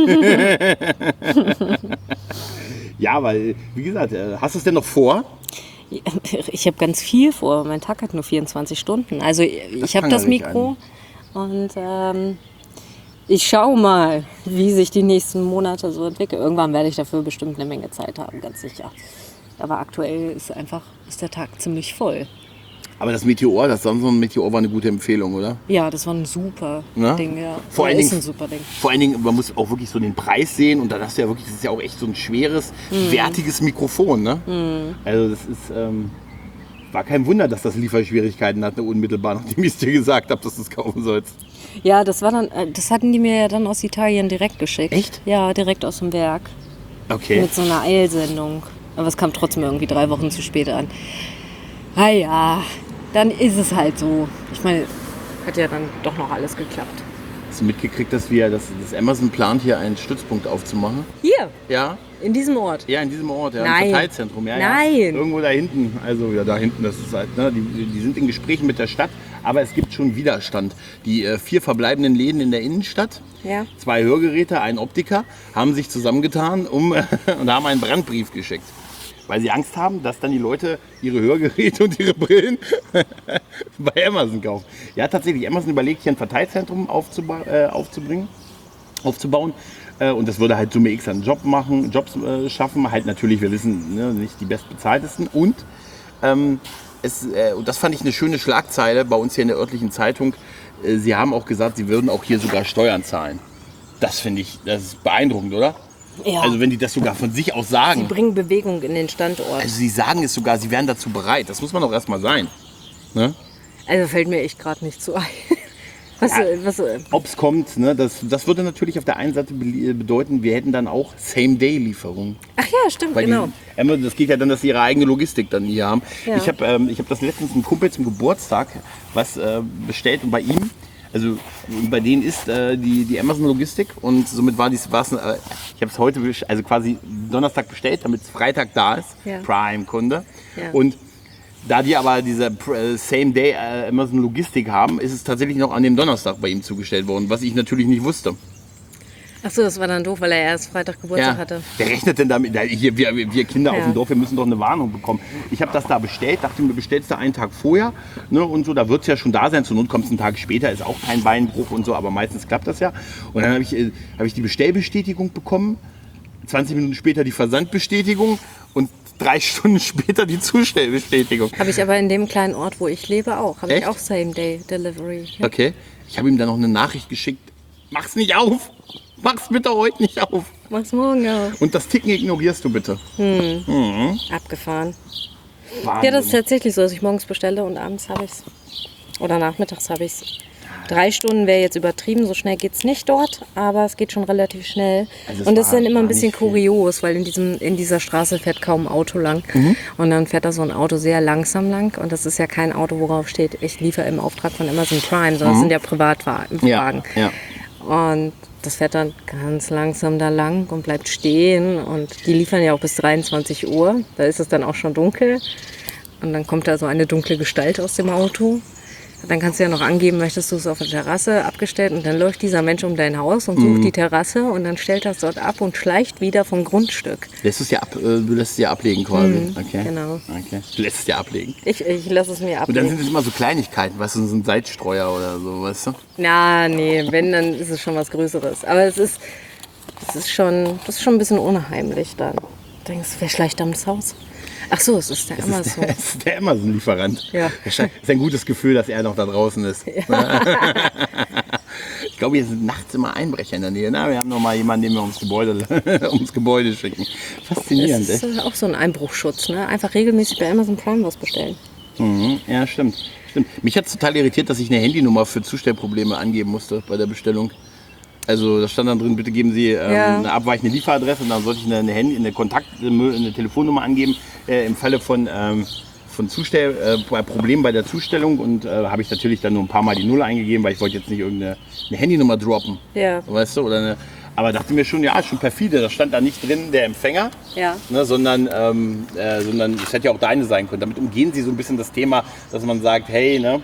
Ja, weil, wie gesagt, hast du es denn noch vor? Ich habe ganz viel vor. Mein Tag hat nur 24 Stunden. Also ich habe das Mikro und ich schaue mal, wie sich die nächsten Monate so entwickeln. Irgendwann werde ich dafür bestimmt eine Menge Zeit haben, ganz sicher. Aber aktuell ist der Tag ziemlich voll. Aber das Meteor, das Samsung Meteor war eine gute Empfehlung, oder? Ja, das war ein super Ding. Ja. Vor allen Dingen, ein super Ding. Vor allen Dingen, man muss auch wirklich so den Preis sehen und dann hast du ja wirklich, das ist ja auch echt so ein schweres, wertiges Mikrofon, ne? Also das ist, war kein Wunder, dass das Lieferschwierigkeiten hatte unmittelbar, nachdem ich es dir gesagt habe, dass du es kaufen sollst. Ja, das hatten die mir ja dann aus Italien direkt geschickt. Echt? Ja, direkt aus dem Werk. Okay. Mit so einer Eilsendung. Aber es kam trotzdem irgendwie 3 Wochen zu spät an. Ja, dann ist es halt so. Ich meine, hat ja dann doch noch alles geklappt. Hast du mitgekriegt, dass Amazon plant, hier einen Stützpunkt aufzumachen? Hier? Ja. In diesem Ort? Ja, in diesem Ort, ja, Nein. im Verteilzentrum. Ja, Nein. Ja. Irgendwo da hinten, also ja, da hinten, das ist halt, ne, die sind in Gesprächen mit der Stadt, aber es gibt schon Widerstand. Die 4 verbleibenden Läden in der Innenstadt, 2 Hörgeräte, ein Optiker, haben sich zusammengetan und haben einen Brandbrief geschickt. Weil sie Angst haben, dass dann die Leute ihre Hörgeräte und ihre Brillen bei Amazon kaufen. Ja, tatsächlich, Amazon überlegt, hier ein Verteilzentrum aufzubauen. Und das würde halt Summe X an Jobs schaffen. Halt natürlich, wir wissen, ne, nicht die bestbezahltesten. Und das fand ich eine schöne Schlagzeile bei uns hier in der örtlichen Zeitung. Sie haben auch gesagt, sie würden auch hier sogar Steuern zahlen. Das finde ich, das ist beeindruckend, oder? Ja. Also wenn die das sogar von sich aus sagen. Sie bringen Bewegung in den Standort. Also sie sagen es sogar, sie wären dazu bereit. Das muss man doch erstmal sein. Ne? Also fällt mir echt gerade nicht zu ein. Ob es kommt, ne? Das würde natürlich auf der einen Seite bedeuten, wir hätten dann auch Same-Day-Lieferung. Ach ja, stimmt, Weil genau. Das geht ja dann, dass sie ihre eigene Logistik dann hier haben. Ja. Ich hab das letztens einem Kumpel zum Geburtstag was bestellt und bei ihm, also bei denen ist die Amazon-Logistik und somit war ich habe es heute, also quasi Donnerstag bestellt, damit es Freitag da ist, Ja. Prime-Kunde. Ja. Und da die aber diese Same-Day Amazon-Logistik haben, ist es tatsächlich noch an dem Donnerstag bei ihm zugestellt worden, was ich natürlich nicht wusste. Ach so, das war dann doof, weil er erst Freitag Geburtstag hatte. Wer rechnet denn damit? Hier, wir Kinder auf Ja. dem Dorf, wir müssen doch eine Warnung bekommen. Ich habe das da bestellt, dachte mir, bestellst du einen Tag vorher, ne, und so, da wird es ja schon da sein. Zur Not kommst du einen Tag später, ist auch kein Beinbruch und so, aber meistens klappt das ja. Und dann habe ich die Bestellbestätigung bekommen, 20 Minuten später die Versandbestätigung und 3 Stunden später die Zustellbestätigung. Habe ich aber in dem kleinen Ort, wo ich lebe, auch. Habe ich Echt? auch Same-Day-Delivery. Ja. Okay, ich habe ihm dann noch eine Nachricht geschickt, mach's nicht auf, mach's bitte heute nicht auf. Mach's morgen auf. Und das Ticken ignorierst du bitte. Abgefahren. Wahnsinn. Ja, das ist tatsächlich so, dass ich morgens bestelle und abends habe ich's. Oder nachmittags habe ich's. 3 Stunden wäre jetzt übertrieben, so schnell geht's nicht dort, aber es geht schon relativ schnell. Also es und das ist war dann immer ein gar bisschen nicht viel. kurios, weil in dieser Straße fährt kaum ein Auto lang. Und dann fährt da so ein Auto sehr langsam lang und das ist ja kein Auto, worauf steht, ich liefere im Auftrag von Amazon Prime, sondern das sind ja Privatwagen. Ja. Und das fährt dann ganz langsam da lang und bleibt stehen. Und die liefern ja auch bis 23 Uhr. Da ist es dann auch schon dunkel. Und dann kommt da so eine dunkle Gestalt aus dem Auto. Dann kannst du ja noch angeben, möchtest du es auf der Terrasse abgestellt. Und dann läuft dieser Mensch um dein Haus und sucht die Terrasse. Und dann stellt er es dort ab und schleicht wieder vom Grundstück. Du lässt es ja ablegen quasi. Okay. genau. Okay. Du lässt es ja ablegen. Ich lasse es mir Und dann ablegen. sind es immer so Kleinigkeiten, weißt du, so ein Salzstreuer oder so, weißt du? Na, nee, wenn, dann ist es schon was Größeres. Aber es ist schon ein bisschen unheimlich dann. Du denkst, wer schleicht da ins Haus? Ach so, es ist der Amazon. Das ist der Amazon-Lieferant. Ja. Das ist ein gutes Gefühl, dass er noch da draußen ist. Ich glaube, hier sind nachts immer Einbrecher in der Nähe. Na, wir haben noch mal jemanden, den wir ums Gebäude schicken. Faszinierend, Das ist auch so ein Einbruchschutz, ne? Einfach regelmäßig bei Amazon Prime was bestellen. Ja, stimmt. Mich hat es total irritiert, dass ich eine Handynummer für Zustellprobleme angeben musste bei der Bestellung. Also da stand dann drin, bitte geben Sie eine abweichende Lieferadresse und dann sollte ich eine Telefonnummer angeben im Falle von Problemen bei der Zustellung und habe ich natürlich dann nur ein paar Mal die Null eingegeben, weil ich wollte jetzt nicht irgendeine Handynummer droppen, weißt du, aber dachte mir schon, ja, schon perfide, da stand da nicht drin der Empfänger, ne, sondern es hätte ja auch deine sein können. Damit umgehen sie so ein bisschen das Thema, dass man sagt, hey, ne,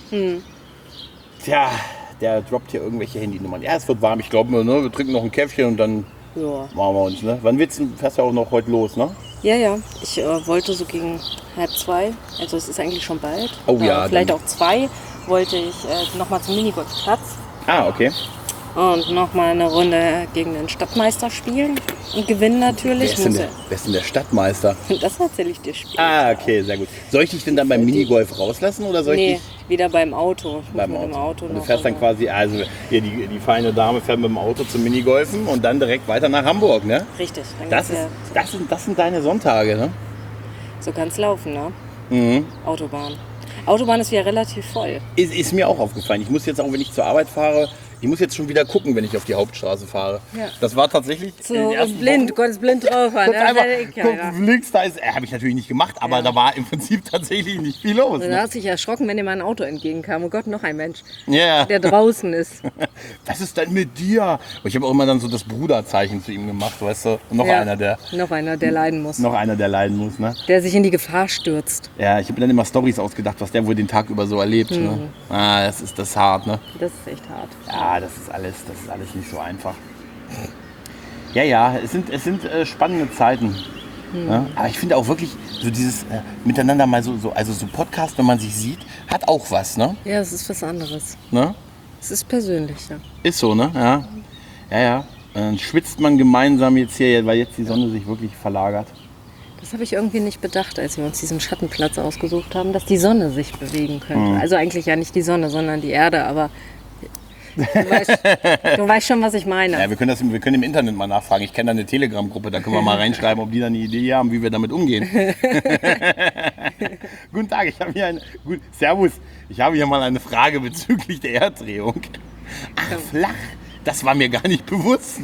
tja, der droppt hier irgendwelche Handynummern. Ja, es wird warm, ich glaube, ne, wir trinken noch ein Käffchen und dann machen wir uns. Ne? Wann fährst du auch noch heute los, ne? Ja, ich wollte so gegen 1:30, also es ist eigentlich schon bald. Oh ja. Vielleicht auch 2, wollte ich nochmal zum Minigolfplatz. Ah, okay. Und nochmal eine Runde gegen den Stadtmeister spielen und gewinnen natürlich. Wer ist denn der Stadtmeister? Das erzähle ich dir später. Ah, okay, sehr gut. Soll ich dich denn dann beim Minigolf rauslassen oder soll ich dich? Wieder beim Auto. Beim Auto. Und du fährst dann quasi, also hier die feine Dame fährt mit dem Auto zum Minigolfen und dann direkt weiter nach Hamburg, ne? Richtig. Das sind deine Sonntage, ne? So kann es laufen, ne? Autobahn ist ja relativ voll. Ist mir auch aufgefallen. Ich muss jetzt auch, wenn ich zur Arbeit fahre, ich muss jetzt schon wieder gucken, wenn ich auf die Hauptstraße fahre. Ja. Das war tatsächlich so blind, du konntest blind drauf fahren. Links da ist, habe ich natürlich nicht gemacht, aber da war im Prinzip tatsächlich nicht viel los. Du hast dich erschrocken, wenn dir mal ein Auto entgegenkam. Oh Gott, noch ein Mensch, der draußen ist. Was ist denn mit dir? Ich habe auch immer dann so das Bruderzeichen zu ihm gemacht, weißt du? Noch einer, der leiden muss. Noch einer, der leiden muss, ne? Der sich in die Gefahr stürzt. Ja, ich habe mir dann immer Storys ausgedacht, was der wohl den Tag über so erlebt. Ne? Das ist hart, ne? Das ist echt hart. Ja, das ist alles nicht so einfach. Ja, es sind spannende Zeiten. Ja? Aber ich finde auch wirklich, so dieses miteinander mal so Podcast, wenn man sich sieht, hat auch was, ne? Ja, es ist was anderes. Ne? Es ist persönlicher. Ist so, ne? Ja. Dann schwitzt man gemeinsam jetzt hier, weil jetzt die Sonne sich wirklich verlagert. Das habe ich irgendwie nicht bedacht, als wir uns diesen Schattenplatz ausgesucht haben, dass die Sonne sich bewegen könnte. Also eigentlich ja nicht die Sonne, sondern die Erde, aber du weißt schon, was ich meine. Ja, wir können im Internet mal nachfragen. Ich kenne da eine Telegram-Gruppe, da können wir mal reinschreiben, ob die da eine Idee haben, wie wir damit umgehen. Guten Tag, Servus. Ich habe hier mal eine Frage bezüglich der Erddrehung. Ach, flach. Das war mir gar nicht bewusst.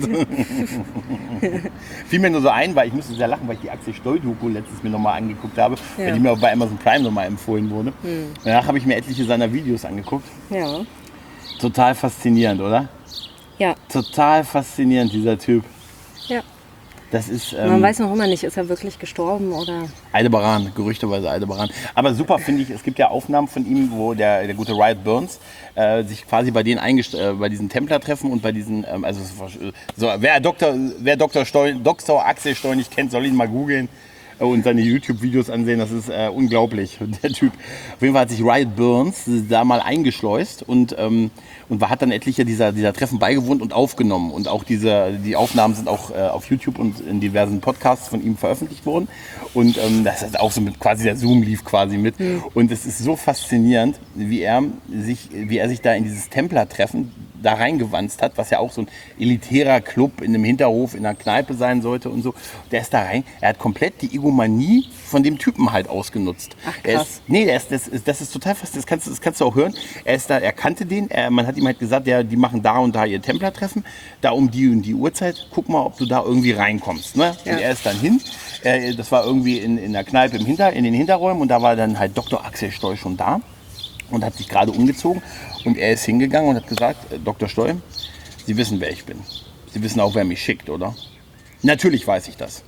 Fiel mir nur so ein, weil ich musste sehr lachen, weil ich die Axel Stoll-Doku letztens mir nochmal angeguckt habe, weil die mir auch bei Amazon Prime nochmal empfohlen wurde. Danach habe ich mir etliche seiner Videos angeguckt. Ja. Total faszinierend, oder? Ja. Total faszinierend, dieser Typ. Ja. Das ist, man weiß noch immer nicht, ist er wirklich gestorben oder? Aldebaran, gerüchteweise Aldebaran. Aber super finde ich, es gibt ja Aufnahmen von ihm, wo der gute Riot Burns sich quasi bei denen bei diesen Templer-Treffen und bei diesen, wer Dr. Axel Stoll nicht kennt, soll ihn mal googeln und seine YouTube-Videos ansehen, das ist unglaublich, der Typ. Auf jeden Fall hat sich Riot Burns da mal eingeschleust und hat dann etliche dieser Treffen beigewohnt und aufgenommen. Und auch die Aufnahmen sind auch auf YouTube und in diversen Podcasts von ihm veröffentlicht worden. Und das ist auch so quasi der Zoom lief quasi mit. Und es ist so faszinierend, wie er sich da in dieses Templer-Treffen da reingewanzt hat, was ja auch so ein elitärer Club in einem Hinterhof, in einer Kneipe sein sollte und so. Der ist da rein, er hat komplett die Egomanie von dem Typen halt ausgenutzt. Ach, krass. Das ist total fast, das kannst du auch hören. Er kannte den, man hat ihm halt gesagt, die machen da und da ihr Templertreffen, da um die und die Uhrzeit, guck mal, ob du da irgendwie reinkommst. Ne? Ja. Und er ist dann hin, das war irgendwie in der Kneipe in den Hinterräumen und da war dann halt Dr. Axel Stoll schon da und hat sich gerade umgezogen und er ist hingegangen und hat gesagt, Dr. Stoll, Sie wissen, wer ich bin. Sie wissen auch, wer mich schickt, oder? Natürlich weiß ich das.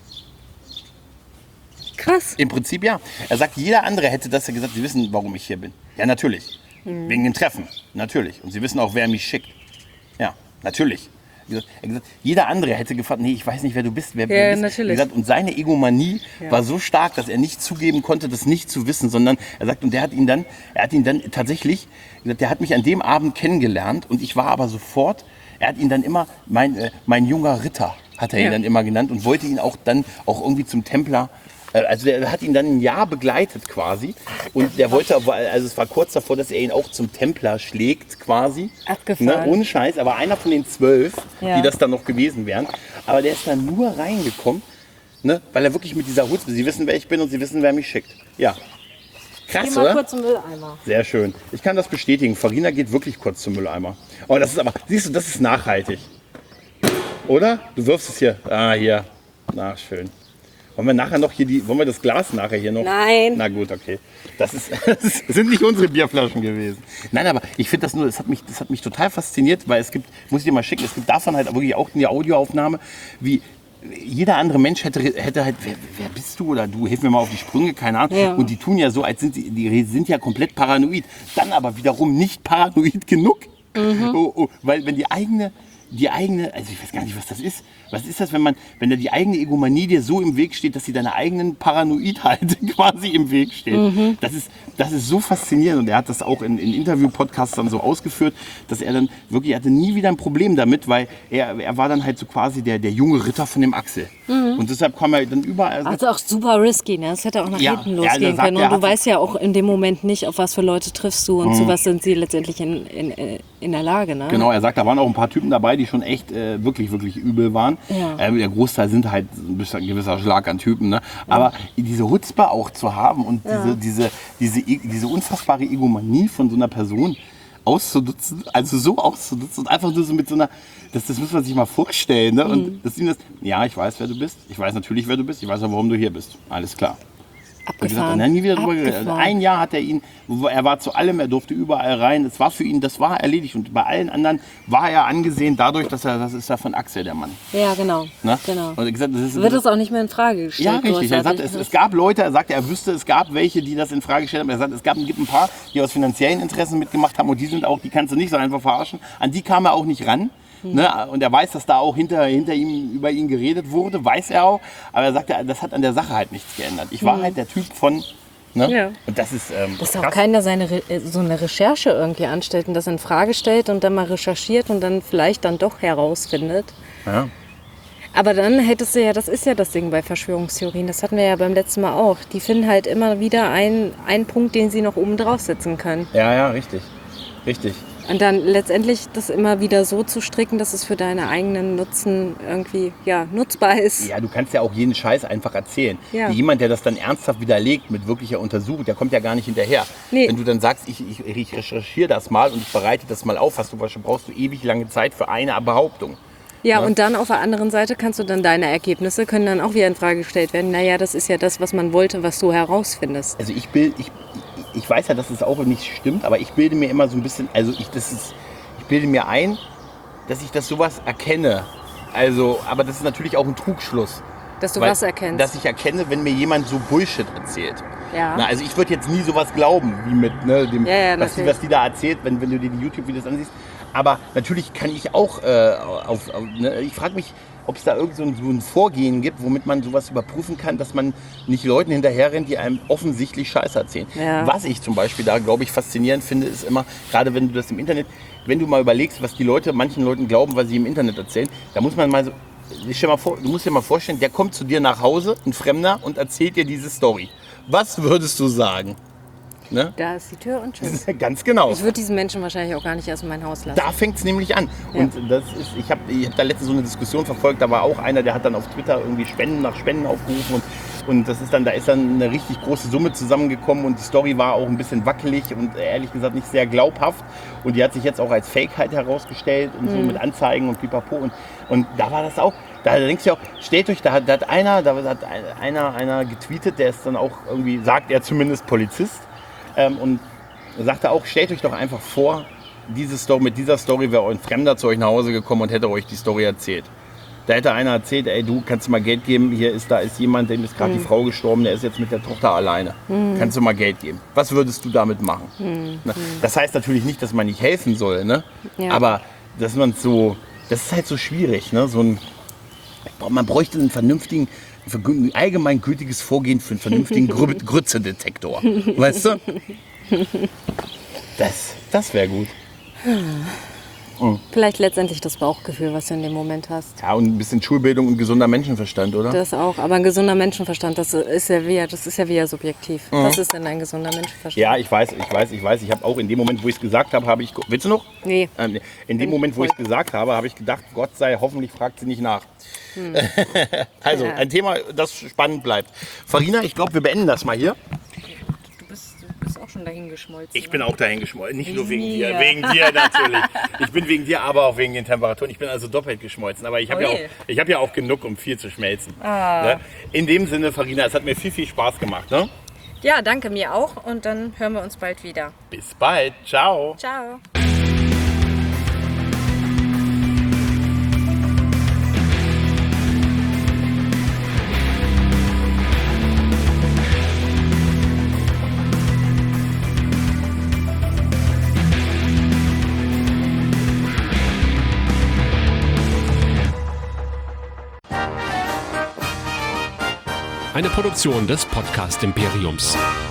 Krass. Im Prinzip ja. Er sagt, jeder andere hätte das ja gesagt, Sie wissen, warum ich hier bin. Ja, natürlich. Wegen dem Treffen. Natürlich. Und Sie wissen auch, wer mich schickt. Ja, natürlich. Er hat gesagt, jeder andere hätte gefragt, nee, ich weiß nicht, wer du bist. Wer bist. Natürlich. Gesagt, und seine Egomanie war so stark, dass er nicht zugeben konnte, das nicht zu wissen, sondern er sagt, und er hat ihn dann tatsächlich, der hat mich an dem Abend kennengelernt und ich war aber sofort, er hat ihn dann immer, mein junger Ritter, hat er ihn dann immer genannt und wollte ihn auch dann irgendwie zum Templer Also der hat ihn dann ein Jahr begleitet quasi. Und der wollte, also es war kurz davor, dass er ihn auch zum Templer schlägt quasi. Abgefahren. Ne? Ohne Scheiß, aber einer von den 12, Ja. die das dann noch gewesen wären. Aber der ist dann nur reingekommen, ne? Weil er wirklich mit dieser Hut, sie wissen, wer ich bin und sie wissen, wer mich schickt. Ja. Krass, Geh mal oder? kurz zum Mülleimer. Sehr schön. Ich kann das bestätigen. Farina geht wirklich kurz zum Mülleimer. Oh, das ist aber, siehst du, das ist nachhaltig. Oder? Du wirfst es hier. Ah, hier. Na, schön. Wollen wir nachher noch hier wollen wir das Glas nachher hier noch? Nein. Na gut, okay. Das sind nicht unsere Bierflaschen gewesen. Nein, aber ich finde das nur, das hat mich total fasziniert, weil es gibt, muss ich dir mal schicken, es gibt davon halt wirklich auch eine Audioaufnahme, wie jeder andere Mensch hätte halt, wer bist du oder du, hilf mir mal auf die Sprünge, keine Ahnung. Ja. Und die tun ja so, als die sind ja komplett paranoid. Dann aber wiederum nicht paranoid genug. Weil wenn die eigene, also ich weiß gar nicht, was das ist. Was ist das, wenn da die eigene Egomanie dir so im Weg steht, dass sie deiner eigenen Paranoidheit quasi im Weg steht? Das ist so faszinierend. Und er hat das auch in Interview-Podcasts dann so ausgeführt, dass er dann wirklich, er hatte nie wieder ein Problem damit, weil er war dann halt so quasi der junge Ritter von dem Axel. Und deshalb kam er dann überall. Also auch super risky, ne? Das hätte auch nach hinten losgehen können. Und du weißt ja auch in dem Moment nicht, auf was für Leute triffst du und zu was sind sie letztendlich in der Lage, ne? Genau, er sagt, da waren auch ein paar Typen dabei, die schon echt wirklich übel waren. Ja. Der Großteil sind halt ein gewisser Schlag an Typen. Ne? Aber diese Chutzpe auch zu haben und diese unfassbare Egomanie von so einer Person auszunutzen, also so auszunutzen und einfach nur so mit so einer, das muss man sich mal vorstellen. Ne? Und dass ihm das, ja, ich weiß, wer du bist, ich weiß natürlich, wer du bist, ich weiß auch, warum du hier bist. Alles klar. Und gesagt, Abgefahren. er hat nie wieder drüber geredet. Also ein Jahr hat er war zu allem, er durfte überall rein. Das war für ihn, das war erledigt. Und bei allen anderen war er angesehen dadurch, das ist ja von Axel der Mann. Ja, genau. Ne? Genau. Und er gesagt, Wird das auch nicht mehr in Frage gestellt? ja, richtig. Er sagt, es gab Leute, er sagte, er wüsste, es gab welche, die das in Frage gestellt haben. Er sagt, es gibt ein paar, die aus finanziellen Interessen mitgemacht haben und die kannst du nicht so einfach verarschen. An die kam er auch nicht ran. Ne? Und er weiß, dass da auch hinter ihm über ihn geredet wurde, weiß er auch. Aber er sagte, das hat an der Sache halt nichts geändert. Ich war halt der Typ von. Ne? Ja. Und das ist. Dass auch krass. keiner so eine Recherche irgendwie anstellt und das in Frage stellt und dann mal recherchiert und dann vielleicht dann doch herausfindet. Ja. Aber dann hättest du ja, das ist ja das Ding bei Verschwörungstheorien, das hatten wir ja beim letzten Mal auch. Die finden halt immer wieder einen Punkt, den sie noch oben draufsetzen können. Ja, richtig. Richtig. Und dann letztendlich das immer wieder so zu stricken, dass es für deine eigenen Nutzen irgendwie nutzbar ist. Ja, du kannst ja auch jeden Scheiß einfach erzählen. Ja. Jemand, der das dann ernsthaft widerlegt mit wirklicher Untersuchung, der kommt ja gar nicht hinterher. Nee. Wenn du dann sagst, ich recherchiere das mal und ich bereite das mal auf, brauchst du ewig lange Zeit für eine Behauptung. Ja, und dann auf der anderen Seite kannst du dann deine Ergebnisse können dann auch wieder in Frage gestellt werden. Naja, das ist ja das, was man wollte, was du herausfindest. Also ich weiß ja, dass es auch nicht stimmt, aber ich bilde mir immer so ein bisschen, ich bilde mir ein, dass ich das sowas erkenne. Also, aber das ist natürlich auch ein Trugschluss. Dass du Weil- was erkennst. Dass ich erkenne, wenn mir jemand so Bullshit erzählt. Ja. Na, also ich würde jetzt nie sowas glauben, wie mit dem, Ja, was die da erzählt, wenn du dir die YouTube-Videos ansiehst. Aber natürlich kann ich auch, ich frage mich, ob es da irgend so ein Vorgehen gibt, womit man sowas überprüfen kann, dass man nicht Leuten hinterherrennt, die einem offensichtlich Scheiße erzählen. Ja. Was ich zum Beispiel da, glaube ich, faszinierend finde, ist immer, gerade wenn du das im Internet, wenn du mal überlegst, was die Leute manchen Leuten glauben, was sie im Internet erzählen, da muss man mal so, du musst dir mal vorstellen, der kommt zu dir nach Hause, ein Fremder, und erzählt dir diese Story. Was würdest du sagen? Ne? Da ist die Tür und tschüss. Ganz genau. Ich würde diesen Menschen wahrscheinlich auch gar nicht erst in mein Haus lassen. Da fängt es nämlich an. Ja. Und das ist, ich hab da letztens so eine Diskussion verfolgt, da war auch einer, der hat dann auf Twitter irgendwie Spenden aufgerufen und da ist dann eine richtig große Summe zusammengekommen und die Story war auch ein bisschen wackelig und ehrlich gesagt nicht sehr glaubhaft und die hat sich jetzt auch als Fake halt herausgestellt und so mit Anzeigen und pipapo und da war das auch, da denkst du ja auch, stellt euch, da hat einer getweetet, der ist dann auch irgendwie, sagt er zumindest Polizist, und sagte auch, stellt euch doch einfach vor, mit dieser Story wäre ein Fremder zu euch nach Hause gekommen und hätte euch die Story erzählt. Da hätte einer erzählt, ey, du kannst du mal Geld geben, da ist jemand, dem ist gerade die Frau gestorben, der ist jetzt mit der Tochter alleine. Kannst du mal Geld geben? Was würdest du damit machen? Ne? Das heißt natürlich nicht, dass man nicht helfen soll, ne? Ja. Aber dass man das ist halt so schwierig, ne? Man bräuchte einen vernünftigen, allgemeingültiges Vorgehen für einen vernünftigen Grützedetektor. Weißt du? Das wäre gut. Vielleicht letztendlich das Bauchgefühl, was du in dem Moment hast. Ja, und ein bisschen Schulbildung und gesunder Menschenverstand, oder? Das auch, aber ein gesunder Menschenverstand, das ist ja wieder subjektiv. Was ist denn ein gesunder Menschenverstand? Ja, ich weiß. Ich habe auch in dem Moment, wo ich es gesagt habe, willst du noch? Nee. In dem Moment, wo ich es gesagt habe, habe ich gedacht, Gott sei, hoffentlich fragt sie nicht nach. Also, ein Thema, das spannend bleibt. Farina, ich glaube, wir beenden das mal hier. Du bist auch schon dahin geschmolzen. Ich bin auch dahin geschmolzen, nicht nur wegen dir. Wegen dir natürlich. Ich bin wegen dir, aber auch wegen den Temperaturen. Ich bin also doppelt geschmolzen. Aber ich habe ja auch genug, um viel zu schmelzen. Ne? In dem Sinne, Farina, es hat mir viel Spaß gemacht. Ne? Ja, danke, mir auch. Und dann hören wir uns bald wieder. Bis bald. Ciao. Ciao. Eine Produktion des Podcast Imperiums.